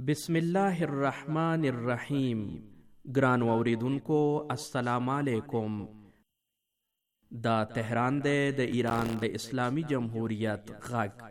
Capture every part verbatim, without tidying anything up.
بسم الله الرحمن الرحیم. ګرانو اوریدونکو السلام علیکم. دا تهران دی د ایران د اسلامی جمهوریت غږ.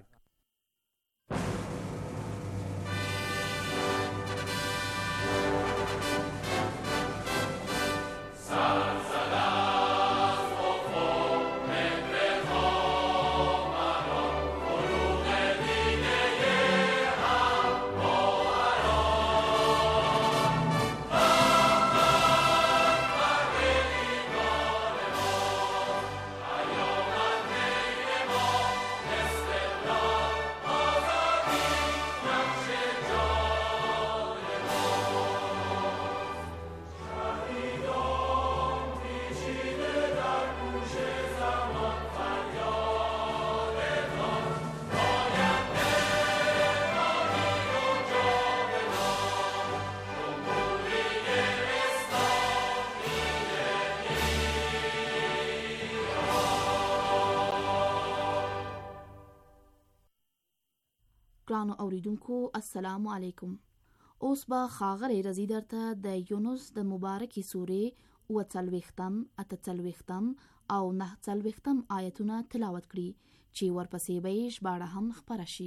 ګرانو اوریدونکو السلام علیکم. اوس به ښاغلی رضی درته د یونس د مبارکې سورې اووه څلوېښتم، اته څلوېښتم او نهه څلوېښتم آیتونه تلاوت کړي چې ورپسې به یې ژباړه هم خپره شي.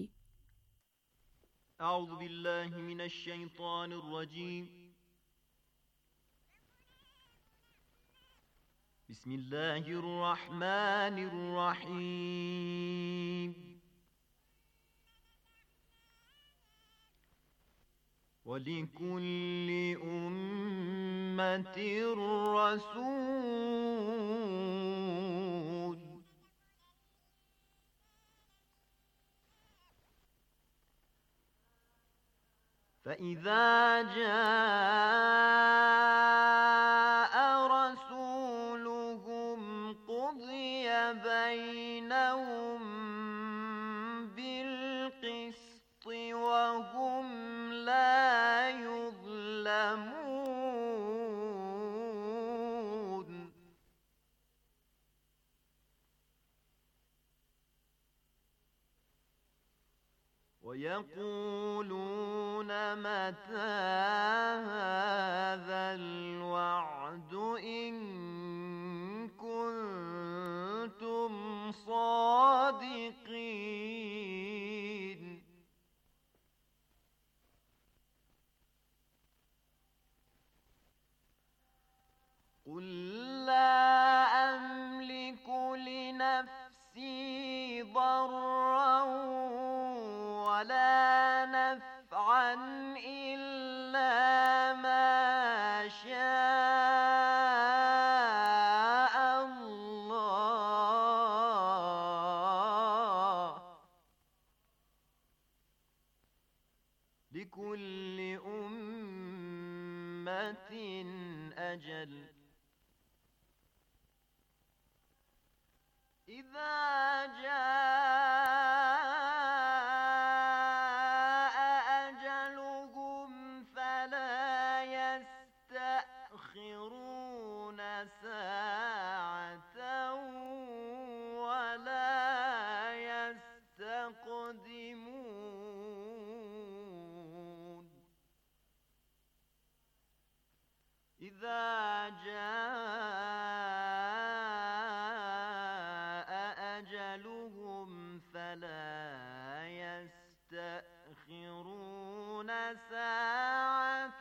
اعوذ بالله من الشیطان الرجیم. بسم الله الرحمن الرحیم. وَلِكُلِّ أُمَّةٍ رَّسُولٌ فَإِذَا جَاءَ رَسُولُهُمْ قُضِيَ بَيْنَهُم بِالْقِسْطِ وَهُمْ لَا يظلمون. ويقولون متى هذا الوعد إن كنتم صادقين. قل لا أملك لنفسي ضرا ولا نفعا إلا ما شاء الله. لكل أمة أجل. إذا جاء أجلهم فلا يستأخرون ساعة ولا يستقدمون. إذا جاء أجلهم فلا يستأخرون ساعة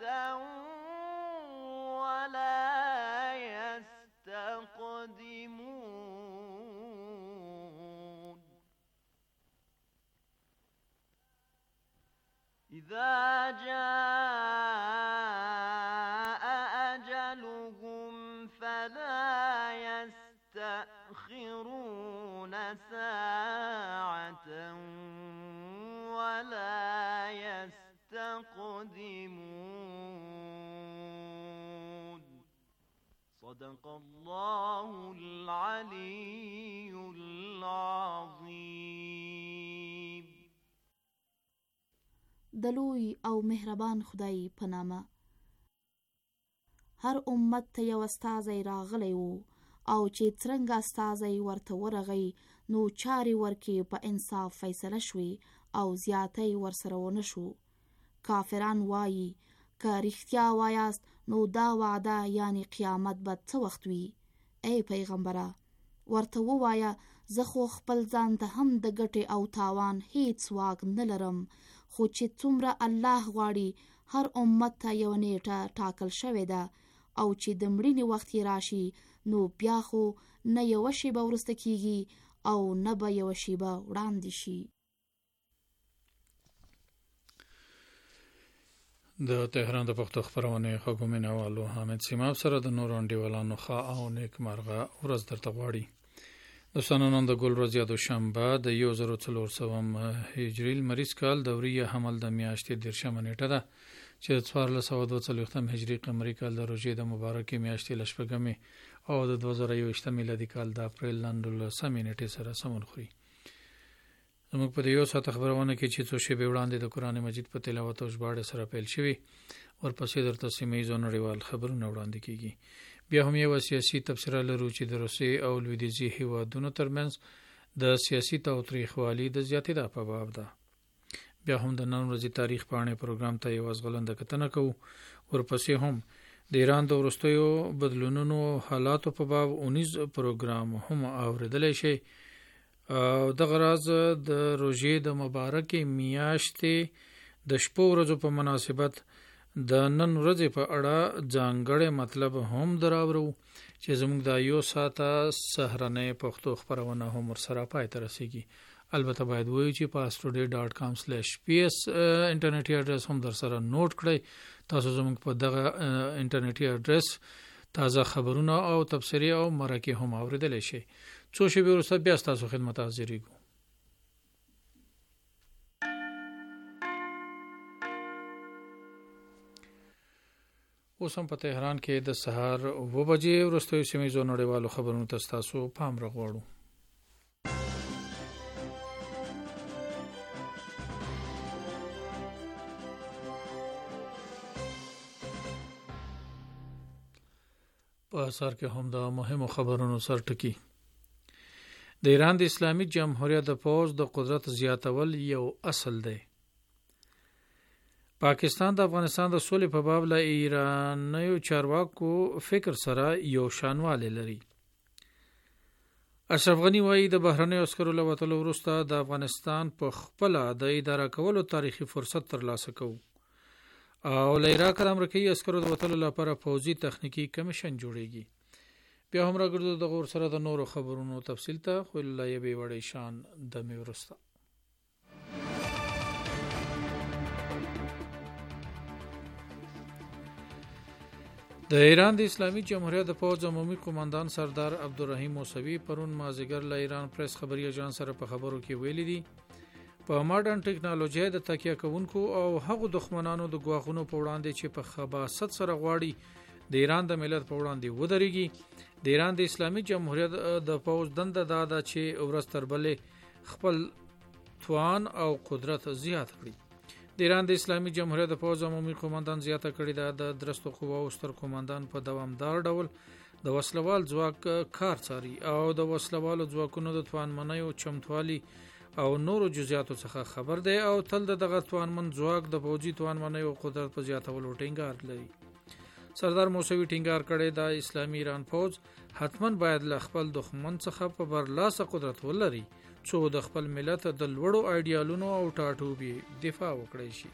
ولا يستقدمون. إذا جاء أجلهم فلا يستأخرون ساعة ولا يستقدمون. صدق الله العلي العظيم. د لوی او مهربان خدای په نامه. هر امت ته یو استازی راغلی و او چې څرنګه استازی ورته ورغی نو چارې ورکې په انصاف فیصله شوې او زیاتی ورسره ونه شو. کافران وایي که رښتیا وایاست نو دا وعده یعنی قیامت به څه وخت وي؟ ای پیغمبره ورته ووایه زه خو خپل ځان ته هم د ګټې او تاوان هیڅ واک نه لرم، خو چې څومره الله غواړي هر امت ته یو نیټه ټاکل شوې ده او چې د مړینې وخت یې راشي نو بیا خو نه یوه شیبه وروسته کیږي او نه به یوه شیبه وړاندې شي. د تهران د پښتو خپرونې خوږو مینوالو حامد سیماب سره د نورو انډیوالانو ښه او نیکمرغه ورځ درته غواړي. دوستانو نن د ګل ورځ یا دوشنبه د یو زر څلور سوه هجري لمریز کال دوري حمل د میاشتې دېرشمه نیټه ده چې د څوارلس سوه دوه څلوېښتم هجري قمري کال د روژې د مبارکې میاشتې له شپږمې او د دوه زره یوویشتم میلادي کال د اپریل له نولسمې نیټې سره سمون خوري. زموږ په دې یو ساعت خبرونه کې چې څو شېبې وړاندې د قرآن مجید په تلاوت او ژباړې سره پیل شوي، ورپسې درته سیمه ییز او نړیوال خبرونه وړاندې کیږي. بیا هم یو سیاسي تبصره لرو چې د روسیې او لویدیځي هیوادونو ترمنځ د سیاسي تاوتریخوالي د زیاتېدا په باب ده. بیا هم د نن ورځې تاریخ پاڼې پروګرام ته یو ځغلنده کتنه کوو. ورپسې هم د ایران د وروستیو بدلونونو حالاتو په باب اونیز پروګرام هم اورېدلی شي. او دغه راز د روژې د مبارکې میاشتې د شپو ورځو په مناسبت د نن ورځې په اړه ځانګړی مطلب هم دراوړو چې زموږ د یو ساعته سهرنۍ پښتو خپرونه هم ورسره پای ته رسیږي. البته باید وایو چې په اسټوډي ډاټ کام سلیش پی اس انټرنیټي اډرس هم در سره نوٹ کړئ. تاسو زموږ په دغه انټرنیټي اډرس تازه خبرونه او تبصرې او مرکې هم اورېدلی شئ. څو شېبې وروسته بیا ستاسو خدمت حاضرېږو. اوس هم په تهران کې د سهار اوه بجې وروستیو سیمهیزو نړیوالو خبرونو ته ستاسو پام راغواړو. په اثر کې هم د مهمو خبرونو سرټکی. د ایران د اسلامي جمهوریت د پوځ د قدرت زیاتول یو اصل دی. پاکستان د افغانستان د سولې په باب له ایرانیو چارواکو فکر سره یو شانوالی لري. اشرف غنی وایي د بهرنیو عسکرو له وتلو وروسته د افغانستان په خپله د اداره کولو تاریخي فرصت ترلاسه کوو او له عراق د امریکایي عسکرو د وتلو لپاره پوځي تخنیکي کمیشن جوړیږي. بیا هم راګرځو د غور سره د نورو خبرونو تفصیل ته، خو الله یې به وړي شان د می ورسته. د ایران د اسلامي جمهوریت د پوځ عمومي قوماندان سردار عبدالرحیم موسوي پرون مازدیګر له ایران پریس خبري اژانس سره په خبرو کې ویلي دي په ماډرن ټکنالوژي د تکیه کوونکو او هغو دښمنانو د ګواښونو په وړاندې چې په خباثت سره غواړي د ایران د ملت په وړاندې ودرېږي. د ایران د اسلامي جمهوریت د پوځ دنده دا ده چې ورځ تر بلې خپل توان او قدرت زیات کړي. د ایران د اسلامي جمهوریت د پوځ عمومي قوماندان زیاته کړې ده د درستو قواو ستر قوماندان په دوامدار ډول د وسلوال ځواک کار څاري او د وسلوالو ځواکونو د توانمنیو چمتوالي او نورو جزئیاتو څخه خبر دی او تل دغه توانمن ځواک د پوځي توانمنیو قدرت په زیاتولو ټینګار لري. سردار موسوي ټینګار کړی د اسلامي ایران پوځ حتما باید له خپل دښمن څخه په برلاسه قدرت ولري څو د خپل ملت د لوړو ایډیالونو او ټاټوبي دفاع وکړي شي.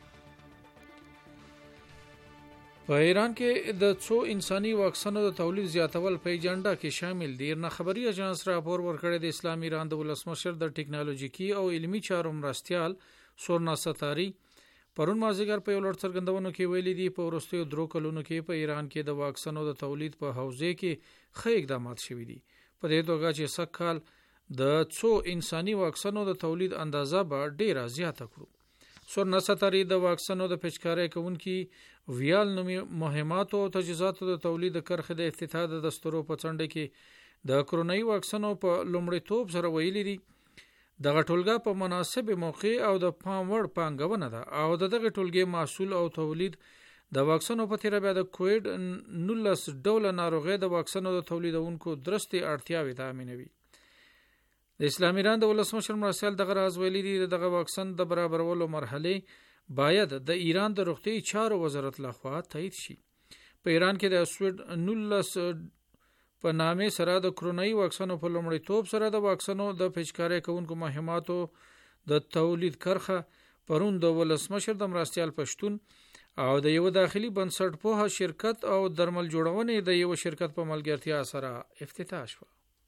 په ایران کې د څو انساني واکسنو د تولید زیاتول په ایجنډا کې شامل دي. نه خبري اژانس راپور ورکړی د اسلامي ایران د ولسمشر د ټکنالوژیکي او علمي چارو مرستیال سورنا ستاري پرون مازدیګر په یو لړ څرګندونو کې ویلي دي په وروستیو درو کلونو کې په ایران کې د واکسنو د تولید په حوزه کې ښه اقدامات شوي دي. په دې توګه چې سږ کال د څو انساني واکسنو د تولید اندازه به ډیره زیاته کړو. سورنا ستاري د واکسنو د پیچکارۍ کوونکي ویال نومي مهماتو او تجهیزاتو د تولید د کرښې د افتتاح د دستورو په څنډه کې د کرونایي واکسنو په لومړیتوب سره ویلي دي دغه ټولګه په مناسب موقع او د پام وړ پانګونه ده او دغه ټولګې محصول او تولید د واکسنو په تیره بیا د کووډ نولس ډوله ناروغۍ د واکسنو د تولیدونکو درستي اړتیاوې تامینوي. د اسلامي ایران د ولسمشر مرستیال دغه راز ویلي دي دغه واکسن د برابرولو مرحله باید د ایران د روغتي چارو وزارت لخوا تایید شي. په ایران کې د اسوید نولس په نامه سره د کرونایي واکسینو په لومړی توپ سره د واکسینو د پیچکارۍ کوونکو مهماتو د تولید کرخه پرون د ولسمشر د مرستیال پښتون او د یو داخلي بنسټ په شرکت او درمل جوړونې د یو شرکت په ملګرتیا سره افتتاح شو.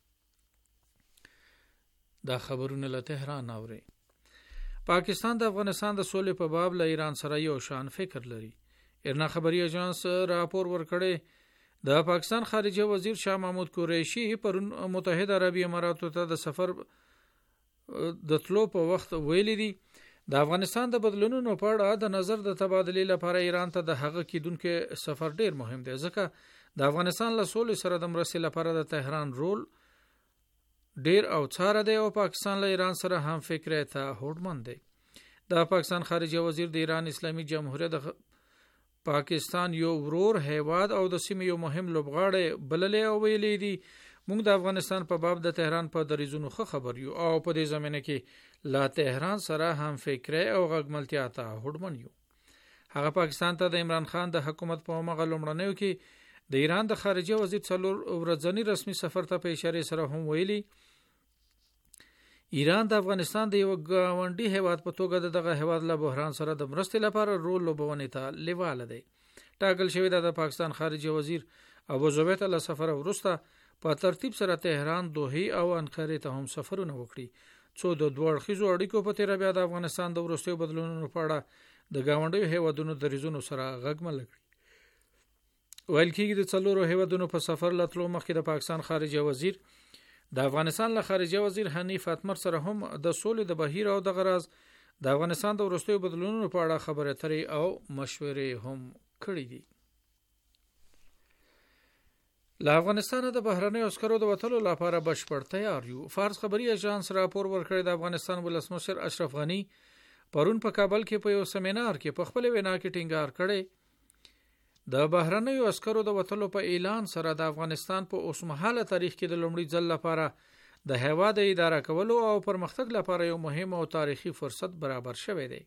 دا خبرونه له تهران اوري. پاکستان د افغانستان د سولې په باب له ایران سره یو شان فکر لري. ایرنا خبري اژانس راپور ورکړی د پاکستان خارجه وزیر شاه محمود قریشي پرون متحده عربی اماراتو ته د سفر د تلو په وخت ویلي دي د افغانستان د بدلونونو په اړه د نظر د تبادلې لپاره ایران ته د هغه کیدونکو سفر ډیر مهم دی ځکه د افغانستان له سولې سره د مرستې لپاره د تهران رول ډیر او څاره دی او پاکستان له ایران سره هم فکر ته هوډمن دی. د پاکستان خارجه وزیر د ایران اسلامي جمهوریت د پاکستان یو ورور هیواد او د سیمې یو مهم لوبغاړی بللې او ویلي دي موږ د افغانستان په باب د تهران په دریزونو خبر یو او په دې زمینه کې لا تهران سره هم فکر او غږملتیا ته هوډمن یو. هغه پاکستان ته د عمران خان د حکومت په مغه لومړنیو کې د ایران د خارجه وزیر څلور ورځنی رسمي سفر ته په اشاره سره هم ویلي ایران د افغانستان د یو ګاونډي هیواد په توګه دغه هیواد له بحران سره د مرستې لپاره رول لوبونې ته لیواله دی. ټاکل شوی د پاکستان خارجه وزیر ابو زبیت له سفر وروسته په ترتیب سره تهران، دوحه او انقره ته هم سفرونه وکړي څو د دوه اړخیزو اړیکو په تیر بیا د افغانستان د وروستیو بدلونونو په اړه د ګاونډیو هیوادونو د ریزونو سره غږمل کړي. ویل کېږي د څلورو هیوادونو په سفر لتلو مخکې د پاکستان خارجه وزیر د افغانستان له خارجه وزیر حنیف اتمر سره هم د سولې د بهیر او د غرض د افغانستان د وروستیو بدلونونو په اړه خبرې اترې او مشورې هم کړې دي. له افغانستان د بهرنیو عسکرو د وټلو لپاره بشپړ تیار یو. فارس خبري اژانس راپور ورکړی د افغانستان ولسمشر اشرف غنی پرون په کابل کې په یو سیمینار کې په خپل وینا کې ټینګار کړی د بهرنیو عسکرو د وټلو په اعلان سره د افغانستان په اوسمهاله تاریخ کې د لومړي ځل لپاره د هیواد اداره کولو او پرمختګ لپاره یو مهم او تاریخي فرصت برابر شوی دی.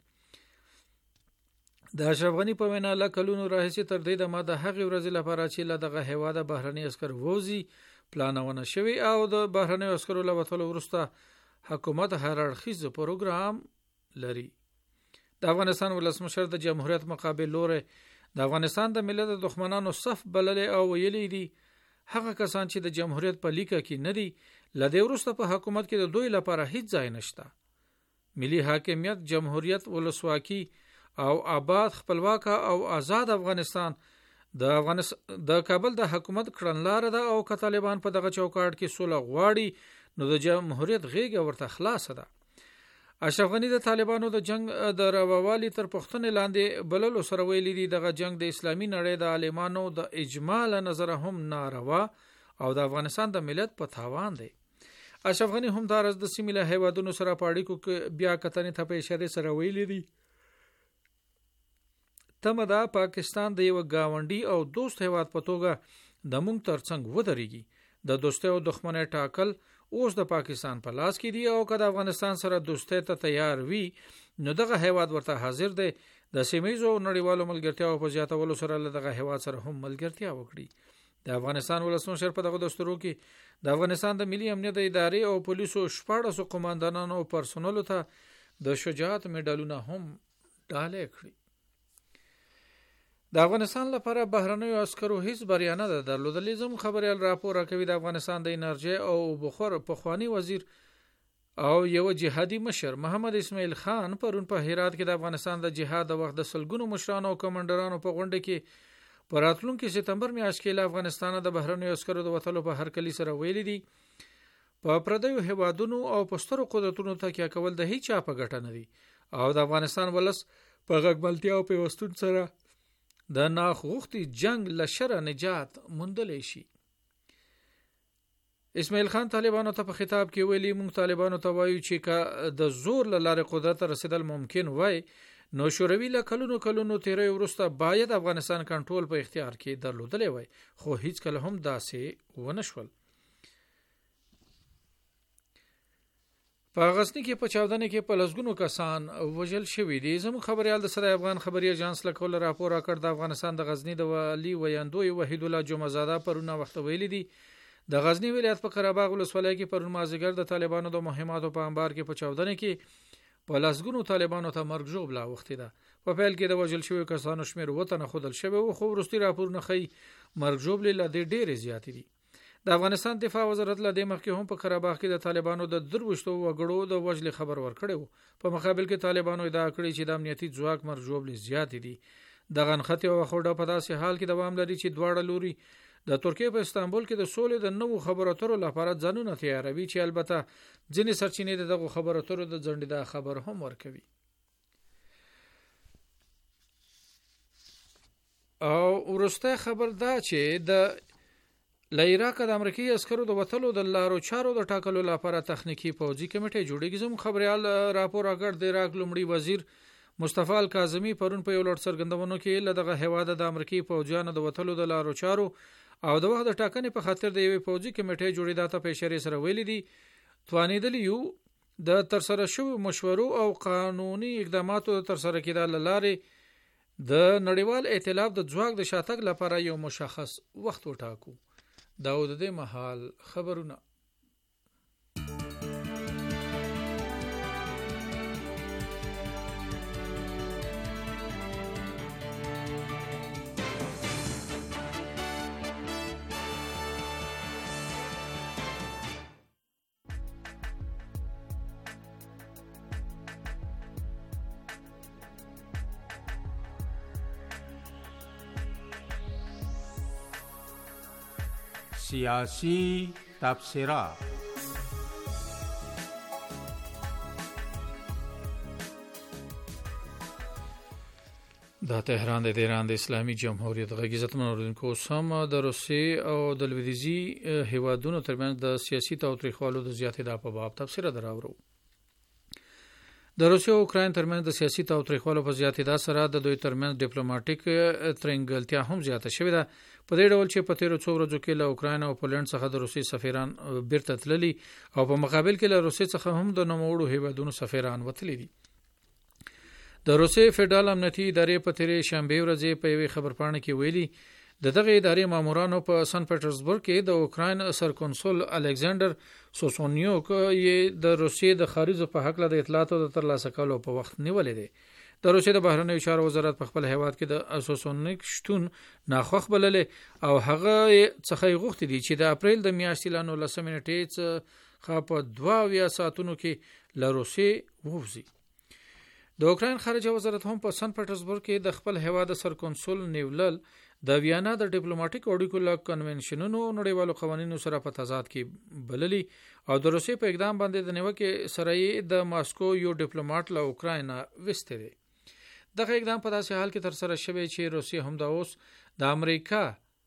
د اشرف غنی په وینا له کلونو راهیسې تر دې دمه د هغې ورځې لپاره چې له دغه هیواد بهرني عسکر ووزي پلانونه شوی او د بهرنیو عسکرو له وټلو وروسته حکومت هر اړخیز پروګرام لري. د افغانستان ولسمشر د جمهوریت مقابل لوري د افغانستان د ملت د دښمنانو صف بللې او ویلي دي هغه کسان چې د جمهوریت په لیکه کې نه دي لدې وروسته په حکومت کې د دوی لپاره هیڅ ځای نشته. ملي حاکمیت، جمهوریت، ولسواکي او آباد خپلواک او آزاد افغانستان د افغانستان د کابل د حکومت کړنلار ده او که طالبان په دغه چوکاټ کې سوله غواړي نو د جمهوریت غېږه ورته خلاصه ده. اشرف غنی د طالبانو د جنگ د راووالي تر پښتنې لاندې بللو سره ویلي دي دغه جنگ د اسلامي نړۍ د عالمانو د اجماع له نظره هم ناروا او د افغانستان د ملت په تاوان دی. اشرف غنی هم د ارز د سیمه له هیوادونو سره په اړیکو کې بیا کتنې ته په اشاره سره ویلي دي تمه دا پاکستان د یو گاونډي او دوست هیواد په توګه د مونږ ترڅنګ ودرېږي. د دوستۍ او دښمنۍ ټاکل اوس د پاکستان په لاس کې دی او که د افغانستان سره دوستۍ ته تیار وي نو دغه هیواد ورته حاضر دی د سیمه‌یزو نړیوالو ملګرتیاو په زیاتولو سره له دغه هیواد سره هم ملګرتیا وکړي. د افغانستان ولسمشر په دغه دستورو کې د افغانستان د ملي امنیت ادارې او پولیسو شپاړسو قوماندانانو او پرسونلو ته د شجاعت میډالونه هم ډالۍ کړي. د افغانستان لپاره بهرنیو عسکرو هیڅ بریا نه ده درلودلې. زموږ خبريال راپور راکوي د افغانستان د انرژي او بخار پخوانی وزیر او یو جهادي مشر محمد اسماعیل خان پرون په هرات کې د افغانستان د جهاد د وخت د سلګونو مشرانو او کمانډرانو په غونډه کې په راتلونکي سپتمبر میاشت کې له افغانستان د بهرنیو عسکرو د وټلو په هرکلي سره ویلي دي په پردیو هیوادونو او پسترو قدرتونو تکیه کول د هیڅ چا په ګټه نه دي او د افغانستان ولس په غږملتیا او پیوستون سره د ناخوختي جنگ لشر نجات مندلې شي. اسماعیل خان طالبانو ته په خطاب کې ویلي مونږ طالبانو ته وایو چې کا د زور لاره قدرت رسیدل ممکن وای نو شوروي له کلونو کلونو تیرې ورسته باید افغانستان کنټرول په اختیار کې درلودلې وای خو هیڅ کله هم داسې ونه شول. په غزنی کې په چاودنې کې په لسګونو کسان وژل شوي دي. زموږ خبريال د صدای افغان خبري اژانس له کوله راپور راکړ د افغانستان د غزنی د والی ویاندوی وحید الله جمعزاده پرونه وخت ویلي دي د غزنی ولایت په قرهباغ ولسوالۍ کې پرون مازیګر د طالبانو د مهماتو په انبار کې په چاودنې کې په لسګونو طالبانو ته مرګ ژوبله وختي ده. په پیل کې د وژل شویو کسانو شمیر وطن خودل شوی او خو وروستي راپورونه ښیي مرګ ژوبلې له دې ډېرې زیاتې دي. د افغانستان دفاع وزارت له دې مخکې هم په قرهباغ کې د طالبانو د دروشتو وګړو د وژل خبر ورکړی و. په مقابل کې طالبانو ادعا کړې چې د امنیتي ځواک مرګ ژوبلې زیاتې دي. د غنخته او خوډه په داسې حال کې دوام لري چې دواړه لوري د ترکیه په استانبول کې د سولې د نوو خبرو اترو لپاره ځانونه تیاروي چې البته ځینې سرچینې دغه خبرو اترو د ځنډیدا خبر هم ورکوي. او ورسته خبر دا چې د لایراک د امریکایي عسکرو د وټلو د لارو چارو د ټاکلو لپاره تخنیکی پوځي کمیټه جوړیږي. زموږ خبريال راپور راکړ د عراق لومړي وزیر مصطفی الکاظمی پرون په یو لړ څرګندونو کې له دغه هواده د امریکایي پوځیانو د وټلو د لارو چارو او د وخت د ټاکنې په خاطر د یوې پوځي کمیټې جوړیدا ته په اشاره سره ویلي دي توانیدل یو د ترسره شوی مشورو او قانوني اقداماتو د ترسره کېدل لارې د نړیوال ائتلاف د ځواک د شاتګ لپاره یو مشخص وخت وټاکو. داود د محل خبرونه. سیاسی تبصره. د تهران د ایران د اسلامي جمهوریت غږ عزت منوریدونکو سم د روسي او د لویدیزي هیوادونو ترمنځ د سیاسي تاوتریخوالو د زیاتېدا په باب تبصره دراوړو. د روسیې او اوکراین ترمنځ د سیاسي تاوتریخوالو په زیاتېدا سره د دوی ترمنځ ډیپلوماټیک ترنګلتیا هم زیاته شوې ده. په دې ډول چې په تیرو څو ورځو کې له اوکراین او پولند څخه د روسي سفیران بیرته تللي او په مقابل کې له روسي څخه هم د نوموړو هیوادونو سفیران وتلي دي. د روسي فدرال امنیتي ادارې په تیرې شنبه ورځ په یوې خبرپاڼه کې ویلي د دغه ادارې مامورانو په سن پټرزبورګ کې د اوکراین سرکنسول الکساندر سوسونیوک یې د روسي د خارجه په حق له اطلاعاتو د ترلاسه کولو په وخت نیولې دي. د روسیې د بهرنیو چارو وزارت په خپل هیواد کې د اسوسونیک شتون ناخوښ بللې او هغه څخه غوښتي دي چې د اپریل د میاشتې له نولسمې نیټې څخه په دوه اویا ساعتونو کې له روسیې ووځي. د اوکراین خارجه وزارت هم په سن پټرزبورګ کې د خپل هیواد سرکنسول نیولل د ویانا د ډیپلوماټیک اړیکو له کنونشنونو نړیوالو قوانینو سره په تضاد کې بللي او د روسیې په اقدام باندې د نیوکې سره د ماسکو یو ډیپلوماټ له اوکراین وسته دي. دغه اقدام په داسې حال کې تر سره شوی چې روسیه هم د اوس د امریکا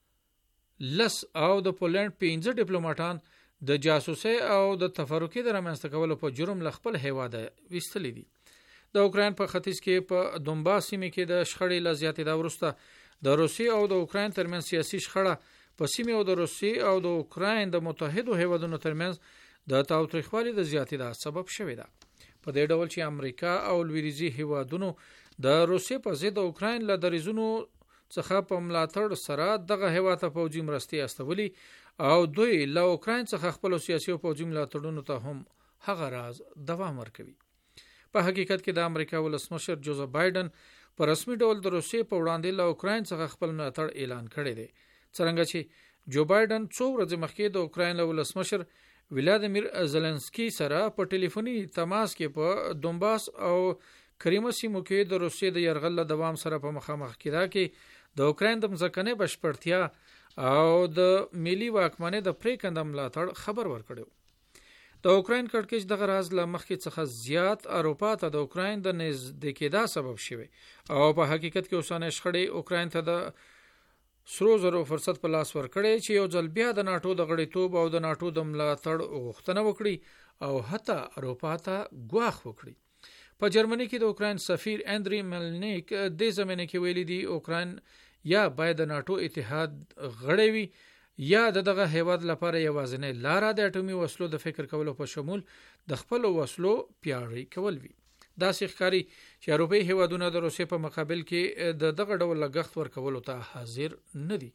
لس او د پولند پنځه ډیپلوماټان د جاسوسي او د تفرقې د رامنځته کولو په جرم له خپل هیواده وستلي دي. د اوکراین په ختیځ کې په دونباس سیمه کې د شخړې له زیاتېدا وروسته د روسیې او د اوکراین ترمنځ سیاسي شخړه په سیمه او د روسیې او د اوکراین د متحدو هیوادونو ترمنځ د تاوتریخوالي د زیاتېدا سبب شوی ده. په دې ډول چې امریکا او لویدیځي هیوادونو د روسیې په ضد اوکراین له دریزونو څخه په ملاتړ سره دغه هیواد ته پوځي مرستې استولي او دوی له اوکراین څخه خپل سیاسي او پوځي ملاتړونو ته هم هغه راز دوام ورکوي. په حقیقت کې د امریکا ولسمشر جوزف بایدن په رسمي ډول د روسیې په وړاندې له اوکراین څخه خپل ملاتړ اعلان کړی دی. څنګه چې جو بایدن څو ورځې مخکې د اوکراین له ولسمشر ولادیمیر زلنسکي سره په ټلیفوني تماس کې په دونباس او کریمه سیمو کې د روسیې د یرغل له دوام سره په مخامخ کېدا کې د اوکراین د ځمکنۍ بشپړتیا او د ملي واکمنۍ د پریکنده ملاتړ خبر ورکړو. د اوکراین کړکېچ دغه راز له مخکې څخه زیات اروپا ته د اوکراین د نږدې کېدا سبب شوی او په حقیقت کې اوسانه شخړې اوکراین ته د سرو زرو فرصت په لاس ورکړي چې یو ځل بیا د ناتو د غړیتوب او د ناتو د ملاتړ غوښتنه وکړي او حتی اروپا ته ګواښ وکړي. په جرمني کې د اوکراین سفیر اندری ملنیک د زمینه کې ویلي دی اوکراین یا باید د ناتو اتحاد غړی وي یا د دغه هیواد لپاره یوازینی لاره د اټومي وسلو د فکر کولو په شمول د خپل وسلو پیاوړي کول وي. دا ښکاري چې اروپایي هیوادونه د روسیې په مقابل کې د دغه ډول لګښت ورکولو ته حاضر نه دي.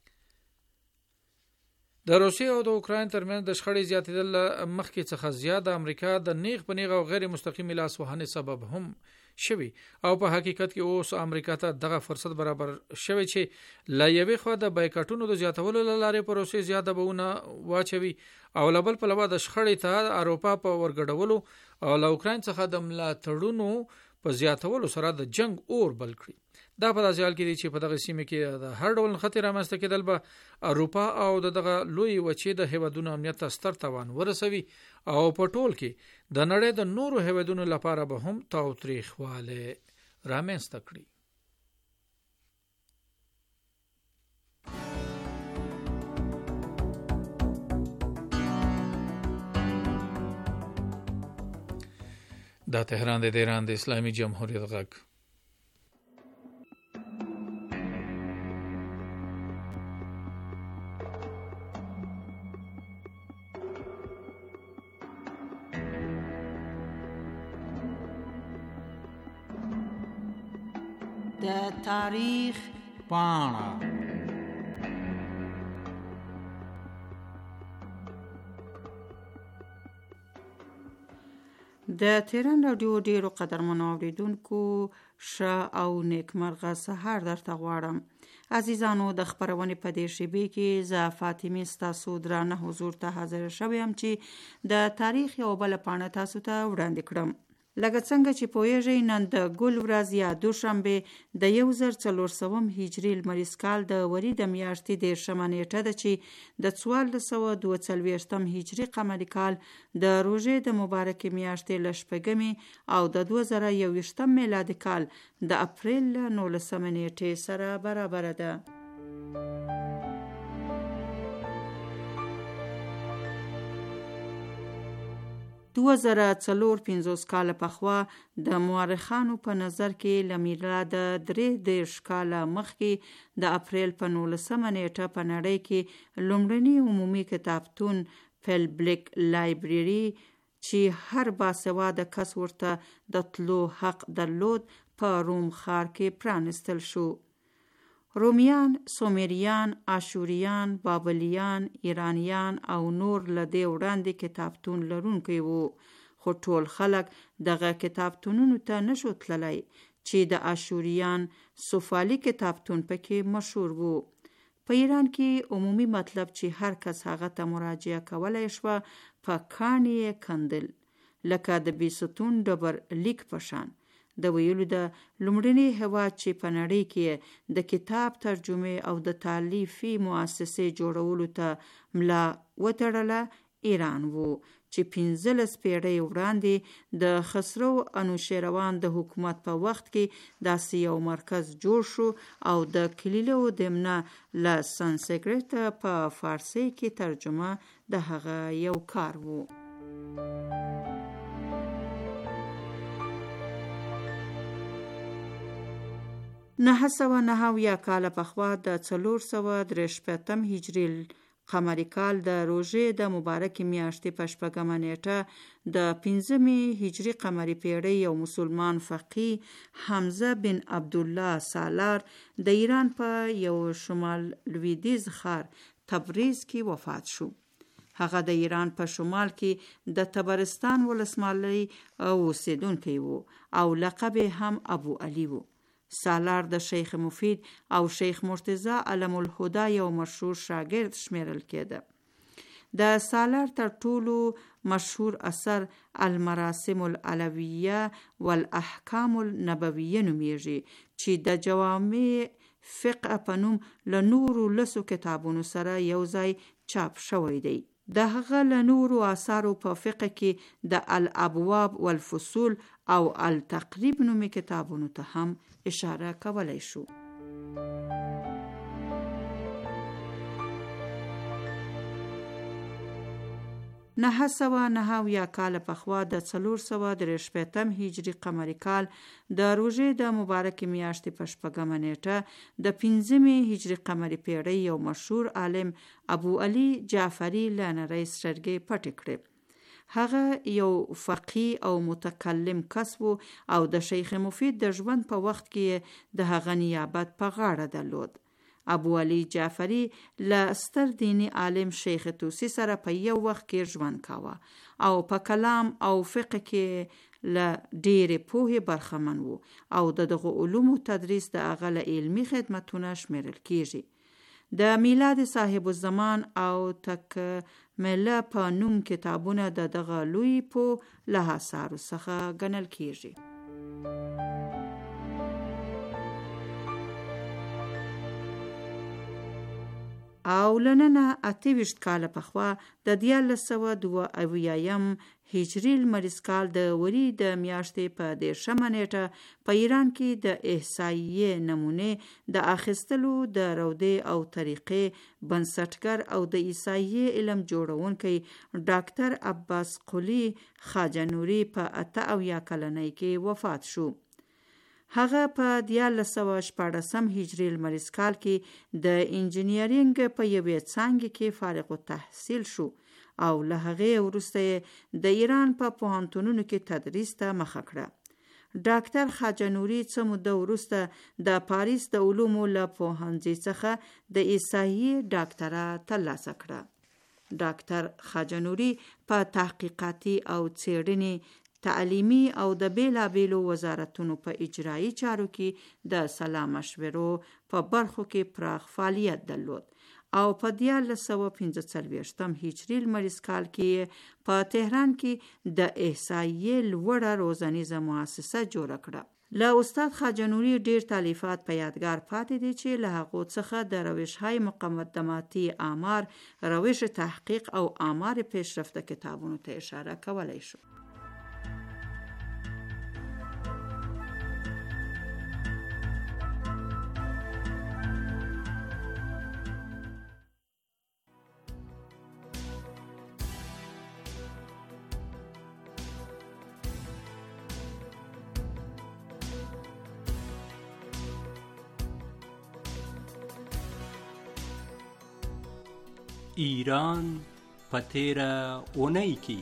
د روسیې او د اوکراین ترمنځ د شخړې زیاتېدل مخکې څخه زیات د امریکا د نیغ په نیغ او غیر مستقیم لاس وهنې سبب هم شوی او په حقیقت کې اوس امریکا ته دغه فرصت برابر شوی چې لا یوې خوا د بایکاټونو د زیاتولو لارې په روسیې زیاته بهونه واچوي او لبل په لوا د شخړې ته اروپا په ورګډولو او له اوکراین څخه د ملاتړونو په زیاتولو سره د جنگ اور بل کړي. دا په داسې حال کې دي چې په دغه سیمه کې د هر ډول خطر رامنځته کېدل به اروپا او دغه لوی وچې د هیوادونو امنیت ته ستر تاوان ورسوي او په ټول کې د نړۍ د نورو هیوادونو لپاره به هم تاوتریخواله رامنځته کړي. دا تهران د ایران د اسلامي جمهوریت غږ. د تاریخ پاڼه. د تهران رادیو ډیرو قدرمنو اوریدونکو ښه او نیکمرغه سهار درته غواړم. عزیزانو د خپرونې په دې شیبې کې زه فاطمه ستاسو درانه حضور ته حاضر شوم چې د تاریخ یو بل پاڼه تاسو ته وړاندې کړم. لکه څنګه چې پوهیږئ نن د ګل ورځ یا دوشنبه د یو زر څلور سوه هجري لمریز کال د وري د میاشتې دېرشمه نیټه ده چې د څوارلس سوه دوه څلوېښتم هجري قمري کال د روژې د مبارکې میاشتې له شپږمې او د دوه زره یو ویشتم میلادي کال د اپریل له نولسمې نیټې سره برابره ده. دوه زره څلور پنځوس کاله پخوا د مورخانو په نظر کې له میلاده درې دېرش کاله مخکې د اپریل په نولسمه نیټه په نړۍ کې لومړني عمومي کتابتون پبلیک لایبرري چې هر باسواده کس ورته د تلو حق درلود په روم ښار کې پرانستل شو. رومیان، سومریان، آشوریان، بابلیان، ایرانیان او نور له دې وړاندې کتابتون لرونکي وو، خو ټول خلک دغه کتابتونونو ته نشو تللی چې د آشوریان سوفالي کتابتون پکې مشهور وو. په ایران کې عمومي مطلب چې هر کس هغه ته مراجعه کولای شوه په کاڼي یې کندل، لکه د بیستون ډبر لیک په شان. د ویلو د لومړني هېواد چې په نړۍ کې د کتاب ترجمې او د تالیفي مؤسسې جوړولو ته ملا وتړله ایران وو، چې پنځلس پیړۍ وړاندې د خسرو انوشیروان د حکومت په وخت کې داسې یو مرکز جوړ شو او د کلیله و دمنه له سانسکریت په فارسي کې ترجمه د هغه یو کار وو. نهه سوه نهه اویا کاله پخوا د څلور سوه درې شپېتم هجري قمري کال د روژې د مبارکې میاشتې په شپږمه نیټه د پنځمې هجري قمري پیړۍ یو مسلمان فقیه حمزه بن عبدالله سالار د ایران په یو شمال لویدیځ ښار تبریز کې وفات شو. هغه د ایران په شمال کې د تبرستان ولسوالۍ اوسیدونکی وو او لقب هم ابو علي وو. سالار د شیخ مفید او شیخ مرتضی علم الهدى یو مشهور شاگرد شمیرل کېده. د سالار تر ټولو مشهور اثر المراسم العلویه والاحکام النبویه نومیږي چې د جوامع فقه په نوم له نورو لسو کتابونو سره یو ځای چاپ شوی دی. د هغه له نورو آثارو په فقه کې د الابواب والفصول او التقریب نومي کتابونو ته هم اشاره کولای شو. نهه سوه نهه اویا کاله پخوا د څلور سوه درې شپېتم هجري قمري کال د روژې د مبارکې میاشتې په شپږمه نیټه د پنځمې هجري قمري پیړۍ یو مشهور عالم ابو علي جعفري له نړۍ سترګې پټې کړې. هغه یو فقیه او متکلم کس و او د شیخ مفید د ژوند په وخت کې د هغه نیابت په غاړه درلود. ابو علي جعفري له ستر دینی عالم شیخ توسی سره په یو وخت کې ژوند کاوه او په کلام او فقه کې له ډېرې پوهې برخمن و او د دغه علومو تدریس د هغه له علمي خدمتونه شمیرل کیږي. د میلاد صاحب الزمان او تکمله په نوم کتابونه د دغه لوی په له آثارو څخه ګڼل کیږي. او لننه اته ویشت کاله پخوا د دیارلس سوه دوه اویایم هجري لمریز کال د وري د میاشتې په دېرشمه نیټه په ایران کې د احصایې نمونې د اخیستلو د رودې او طریقې بنسټګر او د احصایې علم جوړونکی ډاکټر عباس قلی خواجه نوري په اته اویا کلنۍ کې وفات شو. هغه په دیارلس سوه شپاړسم هجري لمریز کال کې د انجینرینګ په یوې څانګې کې فارغ التحصیل شو او له هغې وروسته د ایران په پوهنتونونو کې تدریس ته مخه کړه. ډاکټر خواجه نوري څه موده وروسته د پاریس د علومو له پوهنځي څخه د احصایې ډاکټرا ترلاسه کړه. ډاکټر خواجه نوري په تحقیقاتي او څېړنې تعلیمي او د بیلابیلو وزارتونو په اجرایي چارو کې د سلا مشورو په برخو کې پراخ فعالیت درلود او په دیارلس سوه پنځه څلوېښتم هجري لمریز کال کې په تهران کې د احصایې لوړه روزنیزه مؤسسه جوړه کړه. له استاد خواجه نوري ډیر تالیفات په یادګار پاتې دي چې له هغو څخه د روش‌های مقدماتي آمار، روش تحقیق او آمار پیشرفته کتابونو ته اشاره کولی شو. ایران په تیره اونۍ کې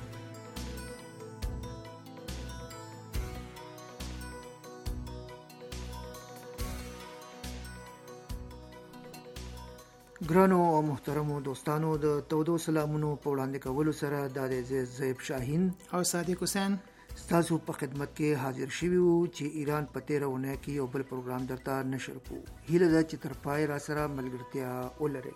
ګرانو او محترمو دوستانو، د تودو سلامونو په وړاندې کولو سره د زیب شاهین او صادق حسین ستاسو په خدمت کې حاضر شوي وو چې ایران په تیره اونۍ کې یو بل پروګرام درته نشر کوو. هیله ده چې تر پای را سره ملګرتیا ولرئ.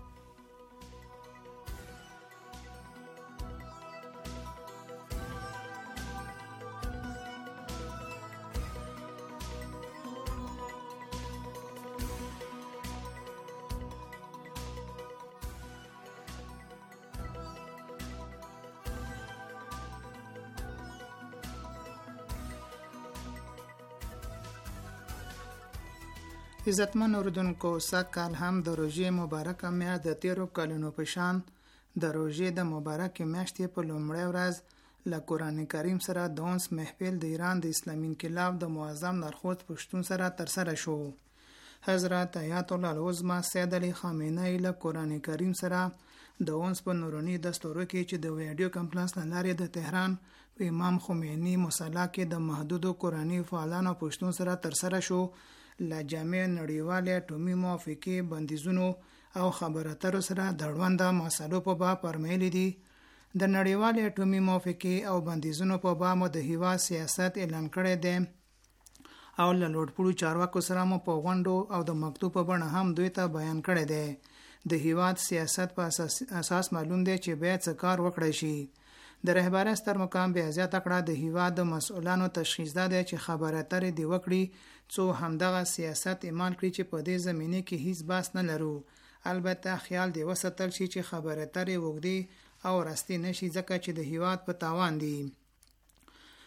عزتمن اوردونکو، سږ کال هم د روژې مبارکه میاشت د تیرو کلونو په شان د روژې د مبارکې میاشتې په لومړۍ ورځ له قرآن کریم سره د اونس محفل د ایران د اسلامي انقلاب د معظم لارښود په شتون سره ترسره شو. حضرت آیت الله العظمى سید علي خامنه‌ای له قرآن کریم سره د اونس په نوراني دستورو کې چې د ویډیو کانفرنس له لارې د تهران په امام خمینی مصلی کې د محدودو قرآني فعالانو په شتون سره ترسره شو. له جامع نړیوالې اټومي موافقې بندیزونو او خبرو اترو سره د اړونده مسالو په باب فرمایلي دي. د نړیوالې اټومي موافقې او بندیزونو په باب مو د هیواد سیاست اعلان کړی دی او له لوړپوړو چارواکو سره مو په غونډو او د مکتوب په بڼه هم دوی ته بیان کړی دی. د هیواد سیاست په اساس, اساس معلوم دی چې باید څه کار وکړی شي. د رهبرۍ ستر مقام بیا زیاته کړه د هیواد د مسؤلانو تشخیص دا دی چې خبره اترې دی وکړي څو همدغه سیاست اعمال کړي چې په دې زمینه کې هیڅ باس نه لرو. البته خیال دی وساتل شي چې خبره اترې وګړي او راستي نشي ځکه چې د هیواد په تاوان دي.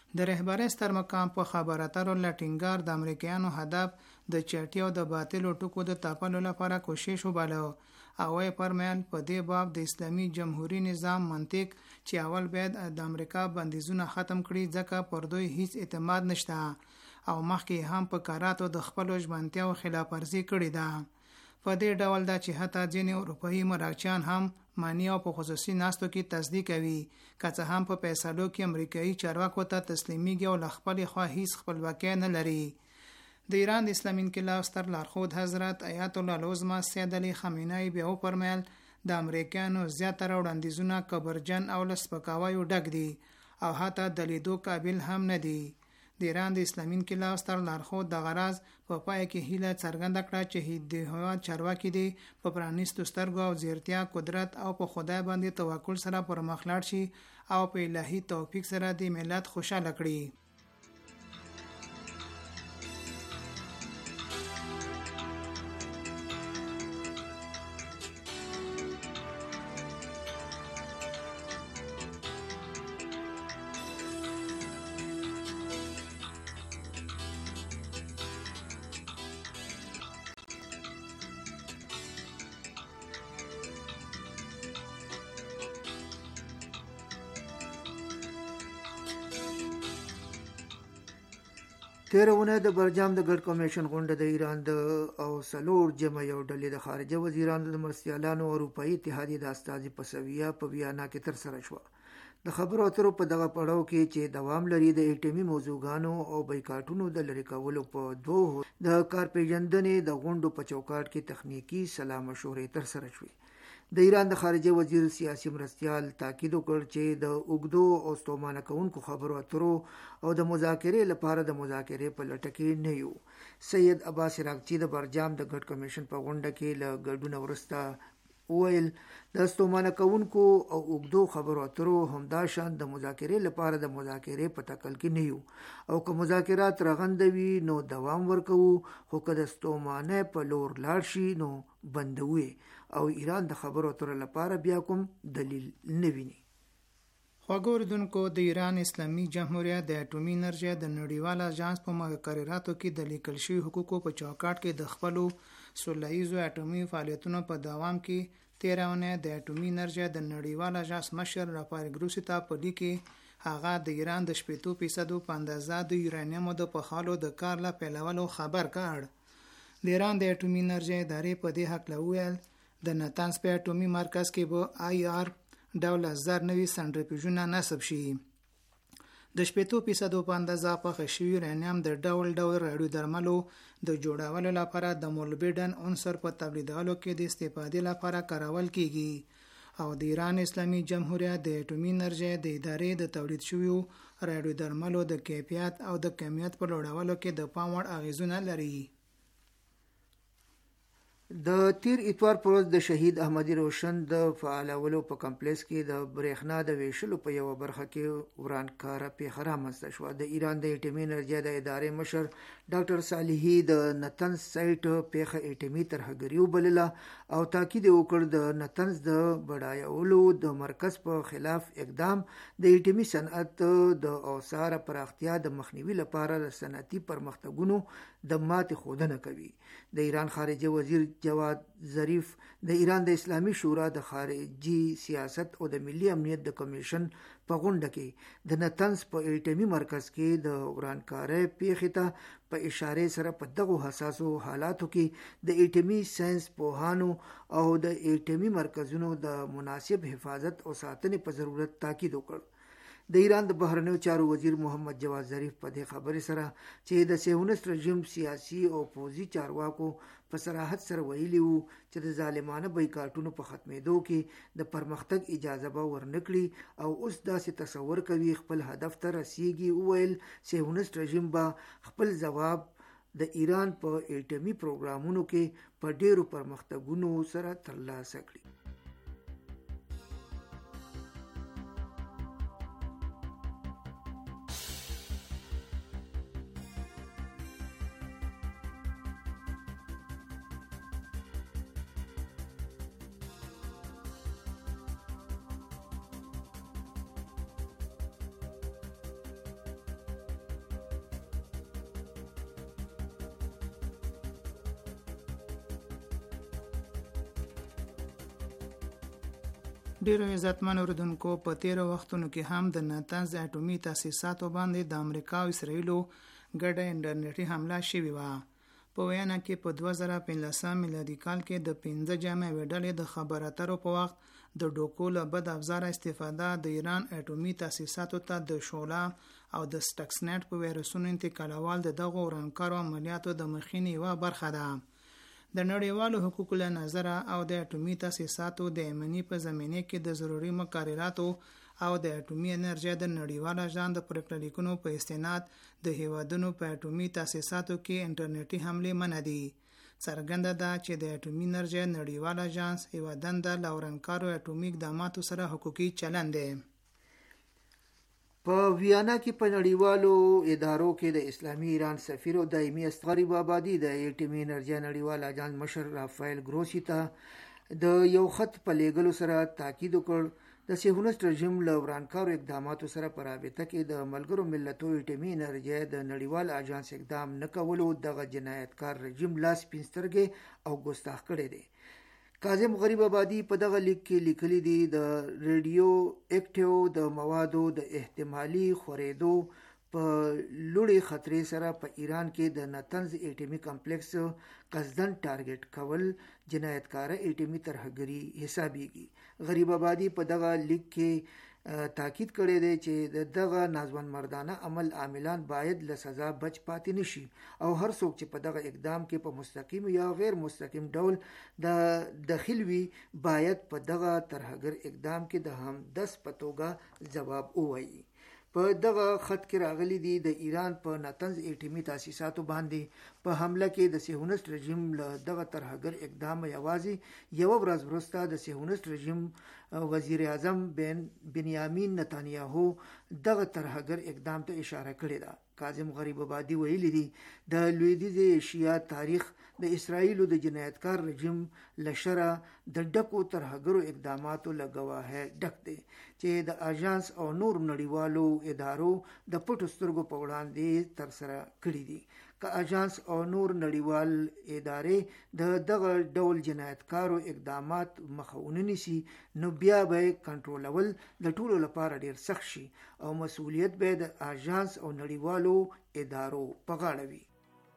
د رهبرۍ ستر مقام په خبره اترو لټینګار د امریکایانو هدف د چټي او د باطلو ټکو د تاپلو لپاره کوشش وباله او یې فرمایل په دې باب د اسلامي جمهوریت نظام منطق چې اول باید د امریکا بندیزونه ختم کړي ځکه پر دوی هیڅ اعتماد نشته او مخکې هم په کاراتو د خپل ژمنتیاو خلاف ورزي کړې ده. په دې ډول دا چې حتی ځینې اروپایي مراجعان هم مانی او په خصوصي ناستو کې تصدیق کوي که څه هم په فیصلو کې امریکایي چارواکو ته تسلیمیږي او له خپلې خوا هیڅ خپلواکي نه لري. د ایران د اسلامي انقلاب ستر لارښود حضرت آیت الله العظمى سید علي خامنه‌ای بیا وفرمایل د امریکایانو زیاتره وړاندیزونه کبرجن او له سپکاویو ډک دي او حتی د لیدو قابل هم نه دي. د ایران د اسلامي انقلاب ستر لارښود د غرض په پای کې هیله څرګنده کړه چې د هیواد چارواکي دي په پرانیستو سترګو او زیرتیا قدرت او په خدای باندې توکل سره پر مخ لاړ شي او په الهي توفیق سره د ملت خوشاله کړي. تیرونه د برجام د ګډ کمیشن غونډه د ایران د او سلور جمع یو ډلې د خارجه وزیرانو د مرستیالانو او اروپایي اتحادیې د استازي په سویه په ویانا کې تر سره شوه. د خبرو اترو په دغه پړاو کې چې دوام لري د ایټمي موضوعګانو او بایکاټونو د لری کولو په دوه د کارپیژندنې د غونډو په چوکاټ کې تخنیکی سلا مشورې تر سره شوې. د ایران د خارجه وزیر سیاسي مرستیال تاکید وکړ چې د اوګدو او ستومانه کوونکو خبرو اترو او د مذاکرې لپاره د مذاکرې په لټه کې نه یو. سید عباس عراقچي د برجام د ګډ کمیشن په غونډه کې له ګډون وروسته ویل د ستومانه کوونکو او اوګدو خبرو اترو همدا شان د مذاکرې لپاره د مذاکرې په تکل کې نه یو او که مذاکرات رغندوي نو دوام ورکوو خو که د ستومانه په لور لاړ شي نو بندوي او ایران د خبرو اترو لپاره بیا کوم دلیل نه ویني. خواږه اوریدونکو، د ایران اسلامي جمهوریت د اټومي انرژۍ د نړیوال اژانس په مقرراتو کې د لیکل شوي حقوقو په چوکاټ کې د خپلو سوله ییزو اټومي فعالیتونو په دوام کې تیرونه د اټومي انرژۍ د نړیوال اژانس مشر رافایل ګروسی ته په لیکي هغه د ایران د شپږ فیصد په اندازه د یورانیم د پخالو د کار لا پیلولو خبر کړ. د ایران د اټومي انرژۍ ادارې په دې حق لویل د نتانز په اټومي مرکز کې به آی آر ډول زر نوي سنټریفیوژونه نصب شي. د شپږ فیصد په اندازه پخه شوي یورانیم د ډول ډول راډیو درملو د جوړولو لپاره د مولبیډن عنصر په تولیدولو کې د استفادې لپاره کارول کیږي او د ایران اسلامي جمهوریت د اټومي انرژۍ د ادارې د تولید شویو راډیو درملو د کیفیت او د کمیت په لوړولو کې د پام وړ اغیزونه لري. د تیر اتوار پر ورځ د شهید احمدي روشن د فعالولو په کمپلیکس کې د برېښنا د ویشلو په یو برخه کې ورانکاره پیښه رامنځته شوه. د ایران د اټومي انرژۍ د ادارې مشر ډاکټر صالحي د نتنز سایټ پیښه اټومي ترهګري وبلله او تاکید وکړ د نتنز د بډایولو د مرکز په خلاف اقدام د اټومي صنعت د اوساره پراختیا د مخنیوي لپاره د صنعتي پرمختګونو د ماتې ښودنه کوي. د ایران خارجه وزیر جواد ظریف د ایران د اسلامي شورا د خارجي سیاست او د ملي امنیت د کمیشن په غونډه کې د نتنز په اټومي مرکز کې د ورانکارۍ پیښې ته په اشاره سره په دغو حساسو حالاتو کې د اټومي ساينس پوهانو او د اټومي مرکزونو د مناسب حفاظت او ساتنې په ضرورت تاکید وکړ. د ایران د بهرنیو چارو وزیر محمد جواد ظریف په دې خبرې سره چې د صهیونیست رژیم سیاسي او پوځي چارواکو په صراحت سره ویلي وو چې د ظالمانه بایکاټونو په ختمېدو کې د پرمختګ اجازه به ورنکړي او اوس داسې تصور کوي خپل هدف ته رسیږي، وویل صهیونیست رژیم به خپل ځواب د ایران په اټومي پروګرامونو کې په ډیرو پرمختګونو سره ترلاسه کړي. ډیرو عزتمن اوریدونکو په تیرو وختونو کې هم د ناتنز اټومي تاسیساتو باندې د امریکا او اسرایلو ګډه انټرنیټي حمله شوې وه. په وینا کې په دوه زره پنځلسم میلادي کال کې د پنځه جامع ډلې د خبر اترو په وخت د ډوکو له بد افزار استفاده د ایران اټومي تاسیساتو ته د شعله او د سټکسنټ په ویروسونو انتقالول د دغو ورانکارو عملیاتو د مخینې یوه برخه ده. د نړیوالو حقوقو له نظره او د اټومي تاسیساتو د امنیت په زمینه کې د ضروري مقرراتو او د اټومي انرژي د نړیوال اژانس د پریکړه لیکونو په استناد د هیوادونو په اټومي تاسیساتو کې انټرنیټي حمله منع دي. څرګنده ده چې د اټومي انرژي نړیوال اژانس یو دنده لورنکارو اټومي اقداماتو سره حقوقي چلند دی. په ویانا کې په نړیوالو ادارو کې د اسلامي ایران سفیر او دایمي استغریب آبادی د اټومي انرژي نړیوال اجناس مشر رافایل ګروسی ته د یو خط په لیږلو سره تاکید وکړ د صهیونیست رژیم له ورانکارو اقداماتو سره په رابطه کې د ملګرو ملتونو اټومي انرژي د نړیوال اجناس اقدام نه کولو دغه جنایتکار رژیم لاس پینسترګي او ګستاخ کړی دی. کاظم غریب آبادی په دغه لیک کې لیکلي دي د ریډیو اکټیو د موادو د احتمالي خورېدو په لوړې خطرې سره په ایران کې د نتنز اټومي کمپلیکس قصدن ټارګټ کول جنایتکاره اټومي ترهګري حسابيږي. غریب آبادی په دغه لیک کې تاکید کړی دی چې دغه نازون مردانه عمل عاملان باید له سزا بچ پاتې نشي او هر څوک چې په دغه اقدام کې په مستقیم یا غیر مستقیم ډول د داخل وي باید په دغه ترهګر اقدام کې د هم دس په توګه ځواب ووایي. په دغه خط کې راغلي دي د ایران په ناتنز اټومي تاسیساتو باندې په حمله کې د صهیونیست رژیم له دغه ترهګر اقدام یوازې یو ورځ وروسته د صهیونیست رژیم وزیر اعظم بن بنیامین نتانیاهو دغه ترهګر اقدام ته اشاره کړې ده. کاظم غریب آبادی ویلي دي د لویدیځ ایشیا تاریخ د اسرایلو د جنایتکار رژیم لشره د ډکو ترهګرو اقداماتو له ګواهه ډک دی چې د اژانس او نور نړیوالو ادارو د پټو سترګو په وړاندې تر سره کړي دي. که اژانس او نور نړیوال ادارې د دغه ډول جنایتکارو اقدامات مخه ونه نیسي نو بیا به کنټرولول د ټولو لپاره ډیر سخت شي او مسؤلیت به د اژانس او نړیوالو ادارو په غاړه وي.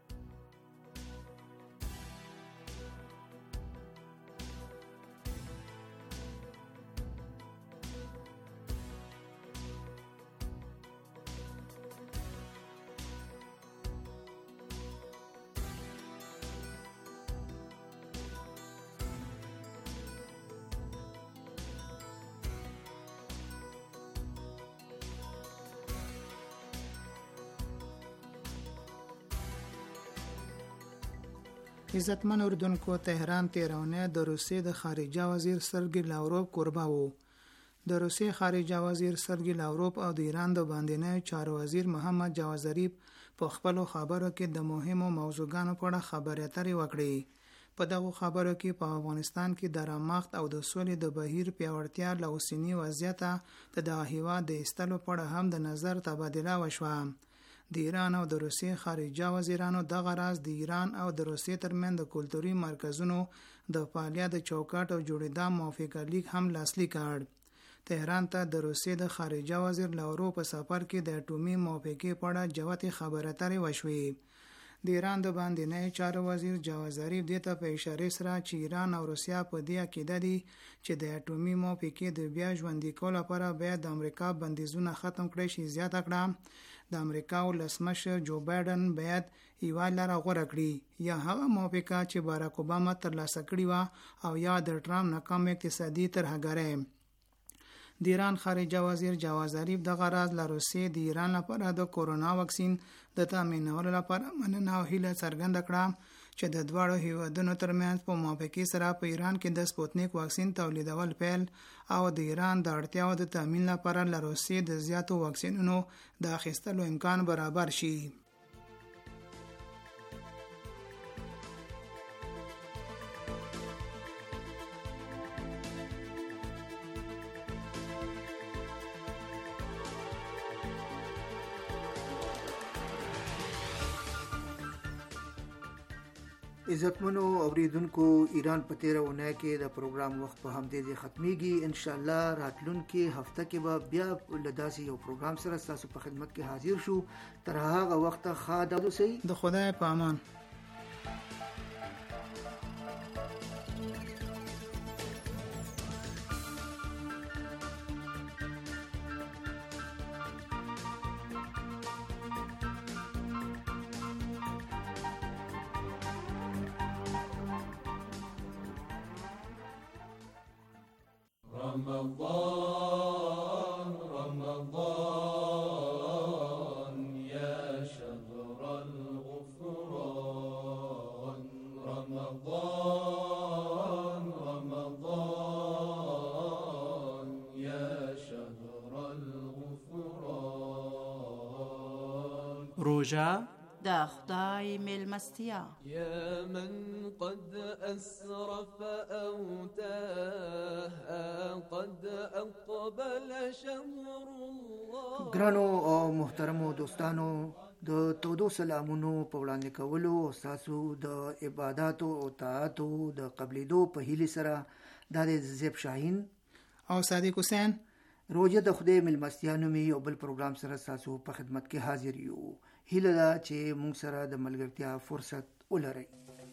عزتمن اردوونکو تهران تیرونه د روسیې د خارجه وزیر سرګی لاوروف کوربه وو. د روسیې خارجه وزیر سرګی لاوروف او د ایران د باندنی چارو وزیر محمد جواد ظریف په خپل خبرو کې د مهمو موضوعاتو په اړه خبرې اترې وکړې. په دغه خبرو کې په افغانستان کې د رامخت او د سولې د بهیر پیاوړتیا له اوسنی وضعیت د دغه هیواد د ایستلو په اړه هم د نظر تبادله وشوه. د ایران او د روسیې خارجه وزیرانو دغه راز د ایران او د روسیې ترمنځ د کلتوري مرکزونو د فعالیت د چوکاټ او جوړېدا موافقه لیک هم لاسلیک کړ. تهران ته د روسیې د خارجه وزیر لاوروف په سفر کې د اټومي موافقې په اړه جوتې خبرې اترې وشوې. د ایران د باندنی چارو وزیر جواد ظریف دې ته په اشاره سره چې ایران او روسیا په دې عقیده دي چې د اټومي موافقې د بیا ژوندي کولو لپاره باید د امریکا بندیزونه ختم کړي شي. زیاته کړه د امریکا ولسمشر جو بایدن باید یوه لاره غوره کړي، یا هغه موافقه چې باراک اوباما ترلاسه کړې وه او یا د ټرمپ ناکام اقتصادي ترهګرۍ. د ایران خارجه وزیر جواد ظریف دغه راز له روسیې د ایران لپاره د کورونا واکسین د تامینولو لپاره مننه او هیله څرګنده کړه چې د دواړو هیوادونو ترمنځ په موافقې سره په ایران کې د سپوتنیک واکسین تولیدول پیل او د ایران د اړتیاو د تامین لپاره له روسیې د زیاتو واکسینونو د اخیستلو امکان برابر شي. عزتمنو اوریدونکو، ایران په تیره اونۍ کې د پروګرام وخت په همدې ځای ختمیږي. ان شاء الله راتلونکي هفته کې به بیا له داسې یو پروګرام سره ستاسو په خدمت کې حاضر شو. تر هغه وخته ښه ډاډ اوسئ. د خدای په امان. رمضان رمضان يا شهر الغفران رمضان رمضان يا شهر الغفران روژه د خدای میلمستیا. يا من قد أسرف أو تاه قد أقبل شهر الله. ګرانو او محترمو دوستانو، د تودو سلامونو په وړاندې کولو او تاسو د عبادتو او طاعتو د قبلېدو په هیلې سره دا د زیب شاهین او صادق حسین روژه د خدای میلمستیا نومي یو بل پروګرام سره تاسو په خدمت کې حاضر یو. هیله ده چې موږ سره د ملګرتیا فرصت ولرئ.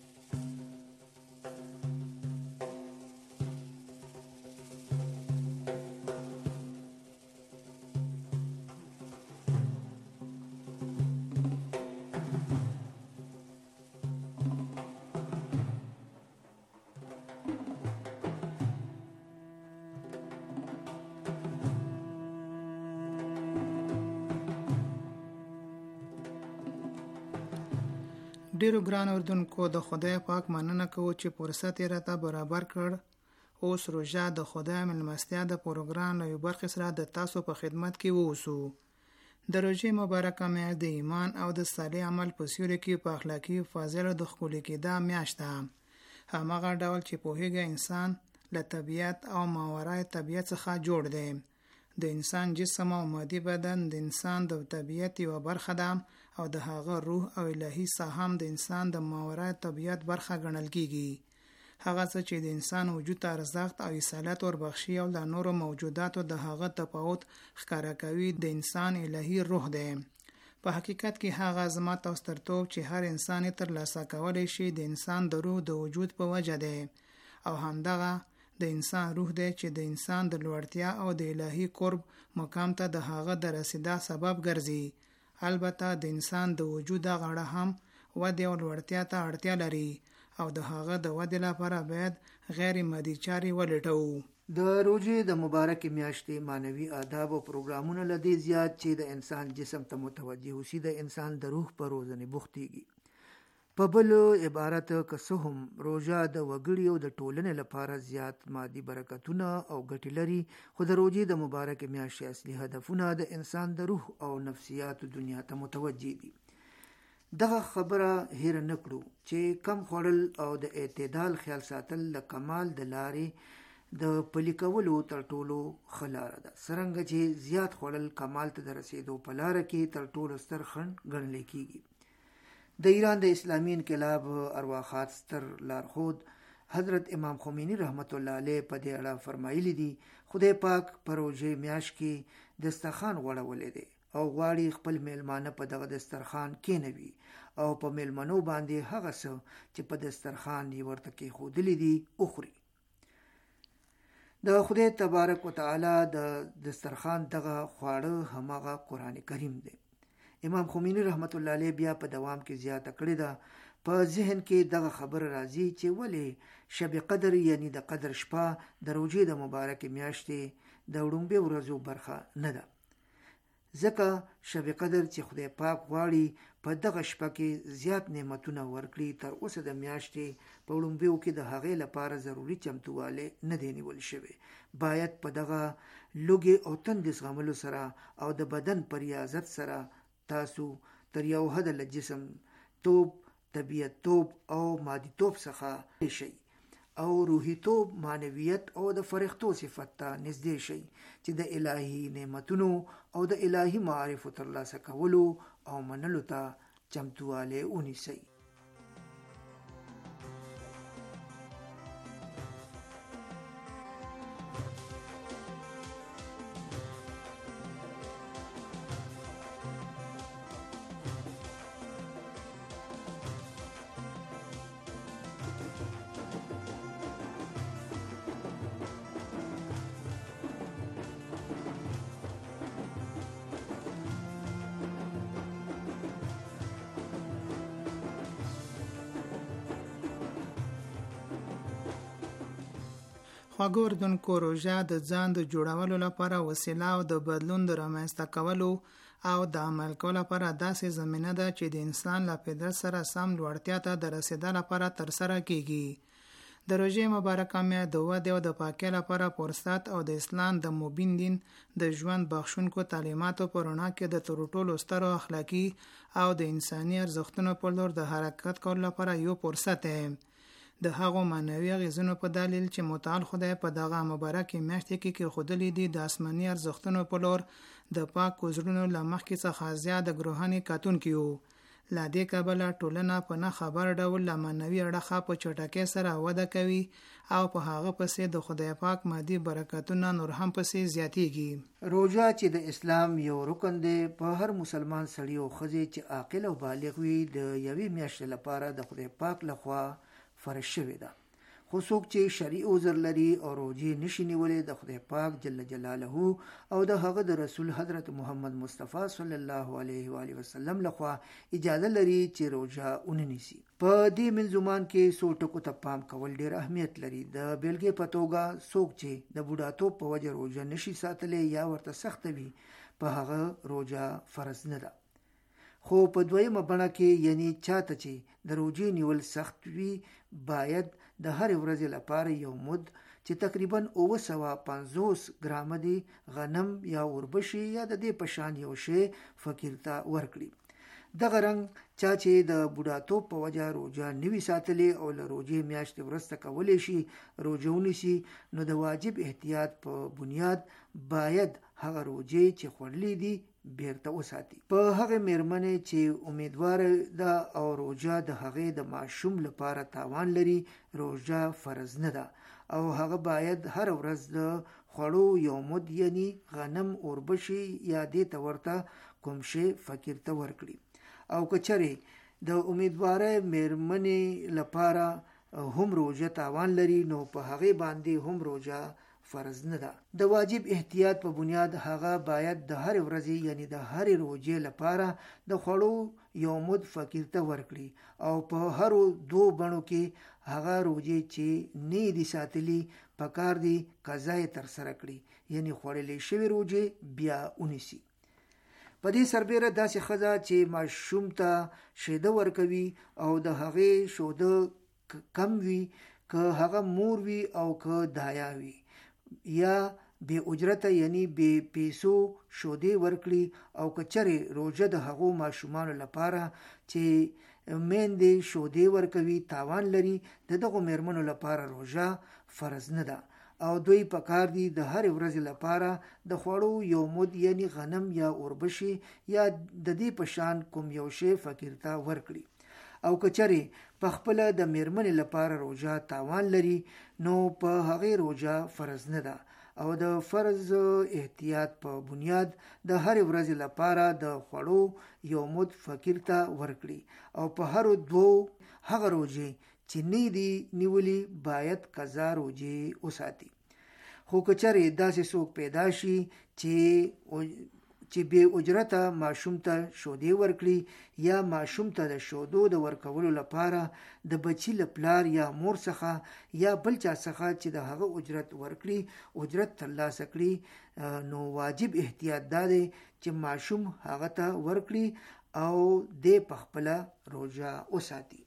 ډیرو ګران اردوونکو، د خدای پاک مننه کوو چې فرصت یې راته برابر کړ. اوس روژه د خدای میلمستیا د پروګرام له یو برخې سره د تاسو په خدمت کې ووسو. د روژې مبارکه میاشت د ایمان او د صالح عمل په سیوري کې په اخلاقي فاضلو د ښکلي کېدا میاشت ده. هماغه ډول چې پوهیږي انسان له طبیعت او ماورای طبیعت څخه جوړ دی. د انسان جسم او مادي بدن د انسان د طبیعت یوه برخه ده او د هغه روح او الهي ساحه هم د انسان د ماورای طبیعت برخه ګڼل کیږي. هغه څه چې د انسان وجود ته ارزښت او اصالت وربخشي او له نورو موجوداتو د هغه تفاوت ښکاره کوي د انسان الهي روح دی. په حقیقت کې هغه عظمت او سترتوب چې هر انسان یې ترلاسه کولی شي د انسان د روح د وجود په وجه دی، او همدغه د انسان روح دی چې د انسان د لوړتیا او د الهي قرب مقام ته د هغه د رسیدا سبب ګرځي. البته د انسان د وجود غړه هم ودې او لوړتیا ته اړتیا لري او د هغه د ودې لپاره باید غیر مادي چارې ولټوو. د روژې د مبارک میاشتې مانوي آداب او پروګرامونه له دې زیات چې د انسان جسم ته متوجه اوسي د انسان د روح په روزنې بوختېږي. په بل عبارت که څه هم روژه د وګړي او د ټولنې لپاره زیات مادي برکتونه او ګټې لري، خو د روژې د مبارک میاشتې اصلي هدفونه د انسان د روح او نفسیاتو دنیا ته متوجه دي. دغه خبره هیر نه کړو چې کم خوړل او د اعتدال خیال ساتل له کمال د لارې د پلي کولو تر ټولو ښه لاره ده، څرنګه چې زیات خوړل کمال ته د رسېدو په لاره کې تر ټولو ستر خنډ ګڼل کیږي. د ایران د اسلامي انقلاب ارواښاد ستر لارښود حضرت امام خمینی رحمت الله علیه په دې اړه فرمایلی دي: خدای پاک په روژې میاشت کې دسترخوان غوړولی دی او غواړي خپل میلمانه په دغه دسترخوان کېنوي او په میلمنو باندې هغه څه چې په دسترخوان یې ورته کېښودلي دي وخوري. د خدای تبارک وتعالی د دسترخوان دغه خواړه هماغه قرآن کریم دی. امام خمینی رحمت الله علیه بیا په دوام کې زیاته کړې ده: په ذهن کې دغه خبر راځي چې ولې شب قدر یعنی د قدر شپه د روژې د مبارک میاشتې د وړومبې ورځو برخه نه ده، ځکه شب قدر چې خدای پاک غواړي په دغه شپه کې زیات نعمتونه ورکړي، تر اوسه د میاشتې په وړومبیو کې د هغې لپاره ضروري چمتووالی نه دی نیول شوی. باید په دغه لوږې او تندې زغملو سره او د بدن په ریاضت سره تاسو تر یو حده له جسم توب، طبیعت توب او مادي توب څخه شي او روحي توب، معنویت او د فرښتو صفت ته نږدې شي چې د الهي نعمتونو او د الهي معارفو ترلاسه کولو او منلو ته چمتوالی ونیسئ. خواږه اردوونکو روژه د ځان د جوړولو لپاره وسیله او د بدلون د رامنځته کولو او د عمل کولو لپاره داسې زمینه ده چې د انسان له فطرت سره سم لوړتیا ته د رسیدو لپاره ترسره کیږي. د روژې مبارکه میاشت د ودې او د پاکۍ لپاره فرصت او د اسلام د مبین دین د ژوند بخښونکو تعلیماتو په رڼا کې د تر ټولو سترو اخلاقي او د انساني ارزښتونو په لور د حرکت کولو لپاره یو فرصت دی. د هغو معنوي اغېزونو په دلیل چې متعال خدای په دغه مبارکې میاشت کې کې خودلی دي د آسماني ارزښتونو په لور د پاک کوزرونو له مخکې څخه زیات د ګروهاني کاتونکي وو. له دې کبله ټولنه په نه خبر ډول له معنوي اړخه په چټکۍ سره وده کوي او په هغه پسې د خدای پاک مادي برکتونه نور هم پسې زیاتیږي. روژه چې د اسلام یو رکن دی، په هر مسلمان سړي او ښځې چې عاقل او بالغ وي د یوې میاشتې لپاره د خدای پاک لخوا فرض شوی ده. خو څوک چې شرعي عذر لري او روژې نشي نیولې د خدای پاک جل جلاله او د هغه د رسول حضرت محمد مصطفی صلی الله علیه و آله وسلم لخوا اجازه لري چې روژه ونیسي. په دې منځومان کې څو ټکو ته پام کول ډېر اهمیت لري. د بیلګې په توګه څوک چې د بوډاتوب په وجه روژه نشي ساتلی یا ورته سخته وي په هغه روژه فرض نه ده. خو په دویمه بڼه کې یعنی چاته چې د روژې نیول سخت وي باید د هرې ورځې لپاره یو مد چې تقریبا اوه سوه پنځوس ګرامه دی غنم یا اوربشي یا د دې په شان یو شی فقیر ته ورکړي. دغه رنګ چا چې د بوډاتوب په وجه روژه نوي ساتلې او له روژې میاشتې وروسته کولی شي روژه ونیسي، نو د واجب احتیاط په بنیاد باید هغه روژې چې خوړلې دي بیرته وساتي. په هغه میرمنې چې امیدوار ده او روژه د هغې د ماشوم لپاره تاوان لري روژه فرض نه ده او هغه باید هر ورځ د خوړو یو مد یعنی غنم اوربشي یا دې ته ورته کوم شی فقیر ته ورکړي. او که چېرې د امیدوارې میرمنې لپاره هم روژه تاوان لري نو په هغې باندې هم روژه فرض نه ده. د واجب احتیاط په بنیاد هغه باید د هر ورځې یعنی د هر روژې لپاره د خوړو یو مد فقیر ته ورکړي او په هر دو بڼو کې هغه روژې چې نه دي ساتلي پکار دي قضا یې ترسره کړي یعنی خوړلې شوې روژې بیا ونیسي. په دې سربیره داسې ښځه چې ماشوم ته شیده ورکوي او د هغې شوده کم وي، که هغه مور وي او که دایا وي، یا بے اجرته یعنی بے پیسو شودې ورکړي او که چېرې روژه د هغو ماشومانو لپاره چې میندې شودې ورکوي تاوان لري، د دغو میرمنو لپاره روژه فرض نه ده او دوی پکار دي د هرې ورځې لپاره د خوړو یو مد یعنی غنم یا اوربشي یا د دې په شان کوم یو شی فقیر ته ورکړي. او که چېرې په خپله د میرمنې لپاره روژه تاوان لري نو په هغې روژه فرض نه ده او د فرض احتیاط په بنیاد د هرې ورځې لپاره د خوړو یو مد فقیر ته ورکړي او په هرو دوو هغه روژې چې نه دي نیولي باید قضا روژې وساتي. خو که چېرې داسې څوک پیدا شي چې چې بې اجرته ماشوم ته شودې ورکړي یا ماشوم ته د شودو د ورکولو لپاره د بچي له پلار یا مور څخه یا بل چا څخه چې د هغه اجرت ورکړي اجرت ترلاسه کړي، نو واجب احتیاط دا دی چې ماشوم هغه ته ورکړي او دې په خپله روژه وساتي.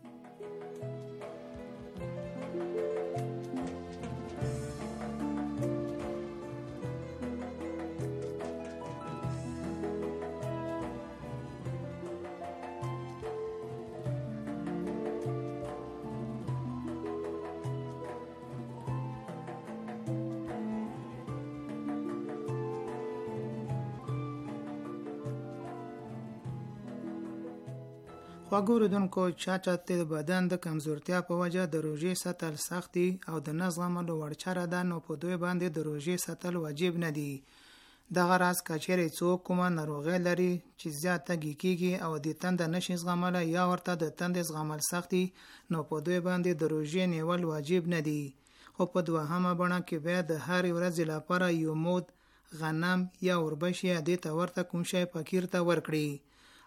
خواږه اورېدونکو، چا چاته د بدن د کمزورتیا په وجه د روژې ساتل سخت دي او د نه زغملو وړ چاره ده، نو په دوی باندې د روژې ساتل واجب نه دي. دغه راز که چېرې څوک کومه ناروغي لري چې زیات تږي کېږي او د تنده نشي زغملی یا ورته د تندې زغمل سخت دي، نو په دوی باندې د روژې نیول واجب نه دي. خو په دوهمه بڼه کې باید د هرې ورځې لپاره یو مود غنم یا اوربشي یا دې ته ورته کوم شی فقیر ته ورکړي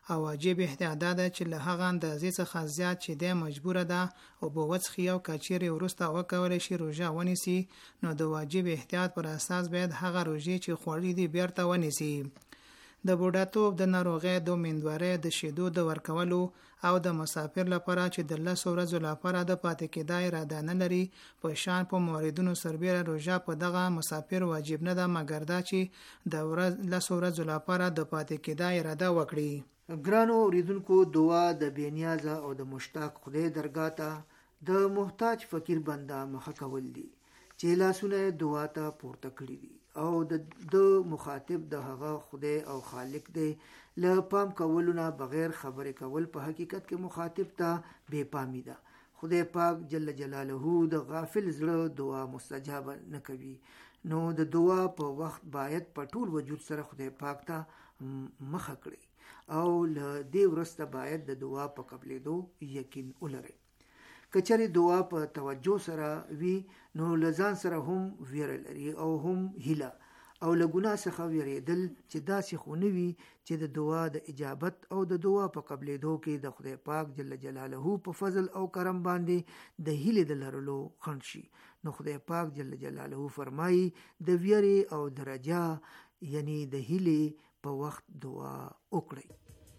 او واجب احتیاط ده چې له هغه اندازې څخه زیات چې د مجبوره ده او په وڅخي او کچيري ورسته وکول شي روزه ونیسي نو د واجب احتیاط پر اساس باید هغه روزي چې خوړې دي بیرته ونیسي. د بوډاتوب د ناروغۍ د میندوارۍ د شیدو د ورکولو او د مسافر لپاره چې د لسو ورځو لپاره د پاتې کېدای اراده نه لري په شان په موردونو سربېره روزه په دغه مسافر واجب نه ده مګر دا چې د ورځ لسو ورځو لپاره د پاتې کېدای اراده وکړي. ګرانو اوریدونکو، دعا د بېنیازه او د مشتاق خدای درګاه ته د محتاج فقیر بنده مخه کول دي چې لاسونه دعا ته پورته کړی دي او د د مخاطب د هغه خدای او خالق دی له پام کولو نه بغیر خبرې کول په حقیقت کې مخاطب ته بے پامی ده. خدای پاک جل جلاله د غافل زړه دعا مستجاب نه کوي، نو د دعا په وخت باید په ټول وجود سره خدای پاک ته مخه کړي او له دې وروسته باید د دعا په قبلېدو یقین ولري. کچری دعا په توجه سره وی نو لزان سره هم ویره لري او هم هیله او له ګناه څخه ویریدل چې داسې خو نه وي چې د دعا د اجابت او د دعا په قبلېدو کې د خدای پاک جل جلاله په فضل او کرم باندې د هیلې د لرلو خنډ شي. نو خدای پاک جل جلاله فرمایي د ویری او درجه یعنی د هیلې په وخت دعا وکړئ.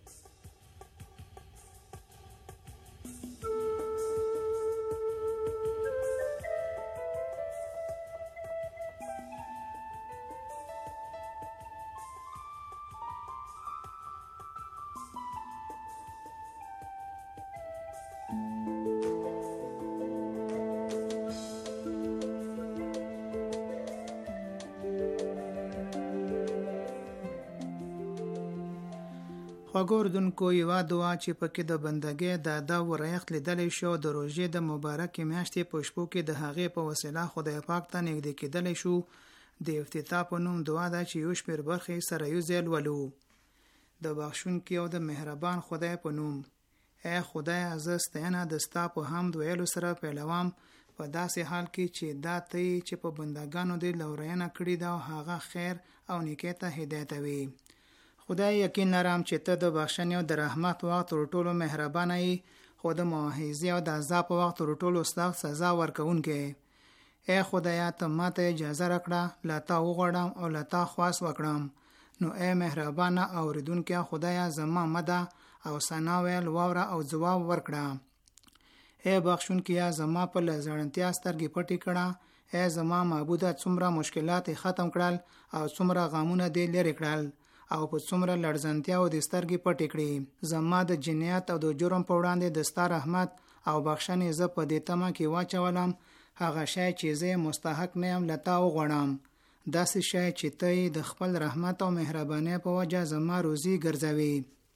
خوګوردونکو یو دعا چې پکې د بندګۍ د ادا و رایخت لیدلې شو د روزې د مبارک میاشتې په شپو کې د هغې په وسیله خدای پاک ته نږدې کېدلی شو. د افتتاح په نوم دعا ده چې یو شمېر برخې سره یو ځای لولو. د بخښونکي او د مهربان خدای په نوم. ای خدای زه ستاینه د ستا په حمد ویلو سره پیلوم په داسې حال کې چې دا ته چې په بندګانو دې لورینه کړې ده او هغه خیر او نیکۍ ته هدایتوي. خدای یقین لرم چې ته د بخښنې او د رحمت وخت تر ټولو مهربانه یې، خو د مواعظې او د عذاب وخت تر ټولو سخت سزا ورکوونکی. ای خدایا ته ماته اجازه راکړه له تا وغواړم او له تا خواست وکړم. نو ای مهربانه اوریدونکی خدایا زما مده او ثنا ویل واوره او ځواب ورکړه. ای بخښونکیا زما په لزړنتیا سترګې پټې کړه. ای زما معبوده څومره مشکلات ختم کړل او څومره غمونه دې لرې کړل او په څومره لړزنتیا او د سترګې پټې کړې. زما د جنایت او د جرم په وړاندې د ستا رحمت او بخښنې زه په دې تمه کې واچولم. هغه شی چې زه مستحق نه یم له تا وغواړم. داسې شی چې ته د خپل رحمت او مهربانۍ په وجه زما روزي ګرځوي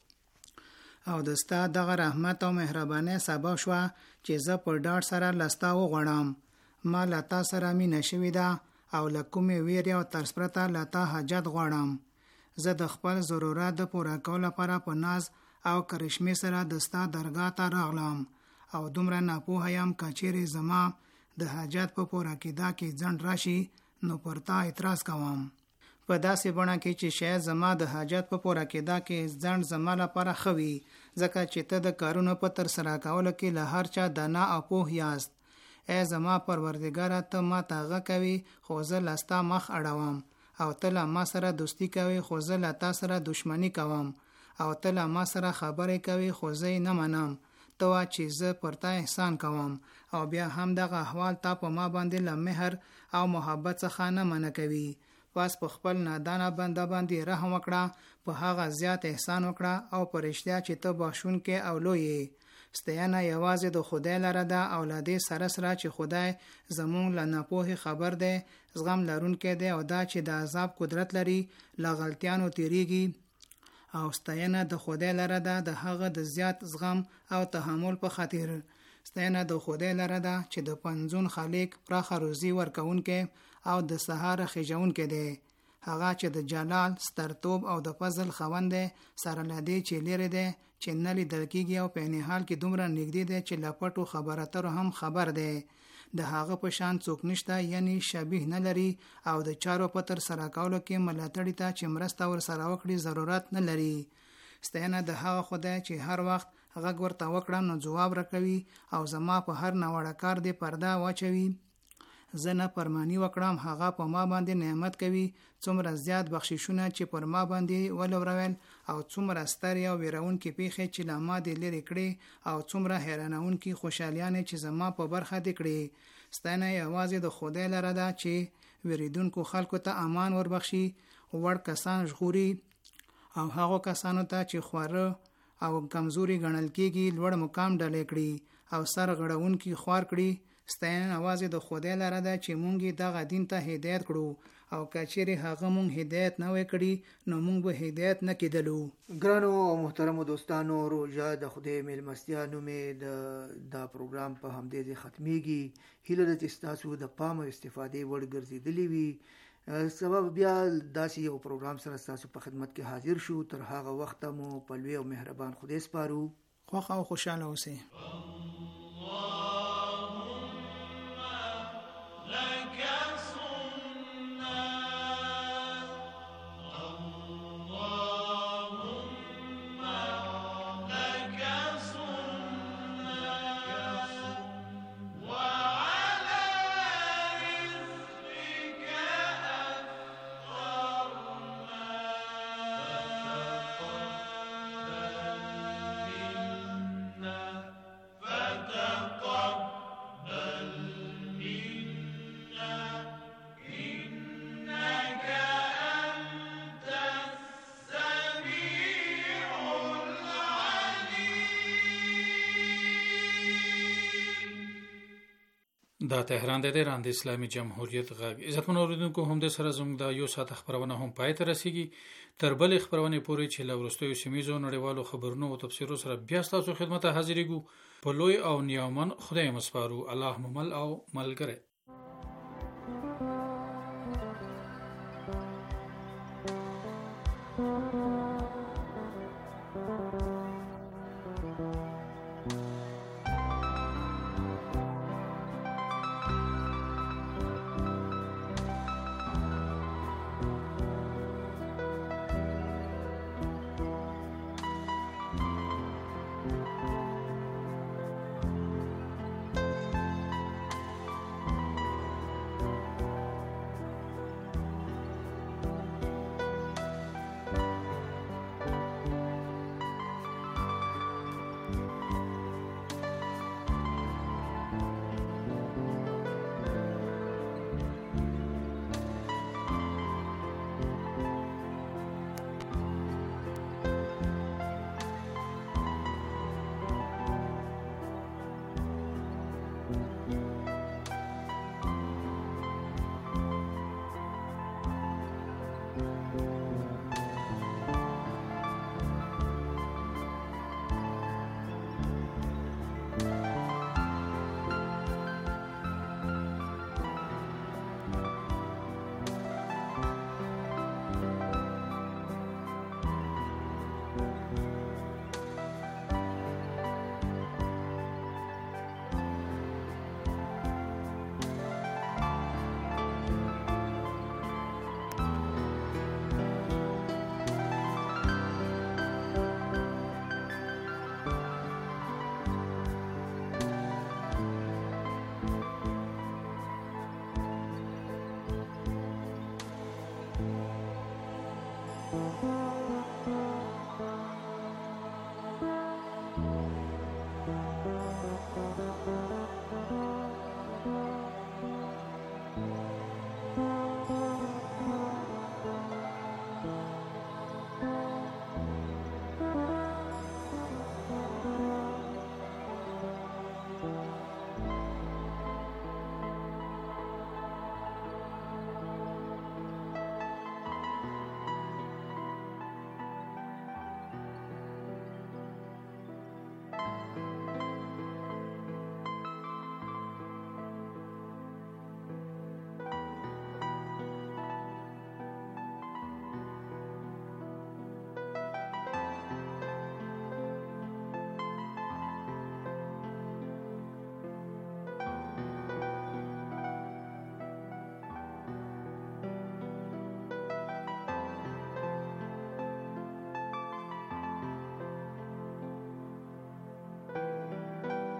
او د ستا دغه رحمت او مهربانۍ سبب شوه چې زه په ډاډ سره له ستا وغواړم. ما له تا سره مینه شوې ده او له کومې ویرې او ترس پرته له تا حاجت غواړم. زه د خپل ضرورت د پوره کولو لپاره په ناز او کرشمې سره د ستا درګاه ته راغلم او دومره ناپوهه یم که چیرې زما د حاجت په پوره کېدا کې ځنډ راشي نو پر تا اعتراض کوم. په داسې بڼه کې چې شاید زما د حاجت په پوره کېدا کې ځنډ زما لپاره ښه وي، ځکه چې ته د کارونو په ترسره کولو کې له هر چا دانا او پوه یاست. ای زما پروردګاره ته ما ته غږ کوي خو زه له ستا مخ اړوم او ته له ما سره دوستی کوي خو زه له تا سره دشمنی کوم او ته له ما سره خبرې کوي خو زه نه منم. ته وا چې زه پر تا احسان کوم او بیا هم دغه احوال تا په ما باندې له مهر او محبت څخه نه منع کوي. پس په خپل نادانه بنده باندې رحم وکړه، په هغه زیات احسان وکړه او په رښتیا چې ته بخښونکی او لوی یې. ستاینه یوازې د خدای لره ده او له دې سره سره چې خدای زمونږ له ناپوهۍ خبر دی، زغم لرونکی دی او دا چې د عذاب قدرت لري، له غلطیانو تیریږي. او ستاینه د خدای لره ده د هغه د زیات زغم او تحمل په خاطر. ستاینه د خدای لره ده چې د پنځون خالق پراخه روزي ورکوونکی او د سهار خېژونکی دی. هغه چې د جلال، سترتوب او د فضل خاوند دی، سره له دې چې لري دی چې نه لیدل کېږي او په عین حال کې دومره نږدې دی چې له پټو خبرو اترو هم خبر دی. د هغه په شان څوک نشته، یعنی شبیه نه لري او د چارو په ترسره کولو کې ملاتړي ته چې مرسته ورسره وکړي ضرورت نه لري. ستاینه د هغه خدای چې هر وخت غږ ورته وکړم نو جواب راکوي او زما په هر ناوړه کار دی پرده واچوي. زه نه پرمانی وکړم هغه په ما باندې نعمت کوي. څومره زیات بخششونه چې پر ما باندې ولورول او څومره ستر او ویرونکې پیښې چې لا ما دې لري کړې او څومره حیرانونکې خوشالیانې چې زما په برخه دې کړې. ستاینه یوازې د خدای لره ده چې وریدونکو خلکو ته امان وربخشي، وړ کسان ژغوري او هغو کسانو ته چې خواره او کمزوري ګڼل کېږي لوړ مقام ډالې کړي او سر غړونکي خوار کړي. ستاینه یوازې د خدای لره ده چې مونږ دغه دین ته هدایت کړو او کچېرې هغه مونږ هدایت نه وای کړی نو مونږ به هدایت نه کېدلو. ګرانو او محترمو دوستانو، روژه د خدای میلمستیا نومې د دا پروګرام په همدې ځای ختمیږي. هیله ده چې ستاسو د پام او استفادې وړ ګرځېدلی وي. سبب بیا داسې یو پروګرام سره ستاسو په خدمت کې حاضر شو. تر هغه وخته مو په لوی او مهربان خدای سپارو. خوښ او خوشاله اوسئ. دا تهران د ایران د اسلامي جمهوریت غږ. عزتمن اوریدونکو، هم د سره زموږ د یو ساعت خبرونه هم پای ته رسیږي. تر بلې خبرونه پورې چې له وروستیو سیمېزو نړیوالو خبرونو او تفسیرو سره بیا ستاسو خدمت ته حاضرېږو. په لوی او نیامن خدای مسپارو. الله ممل او ملګری.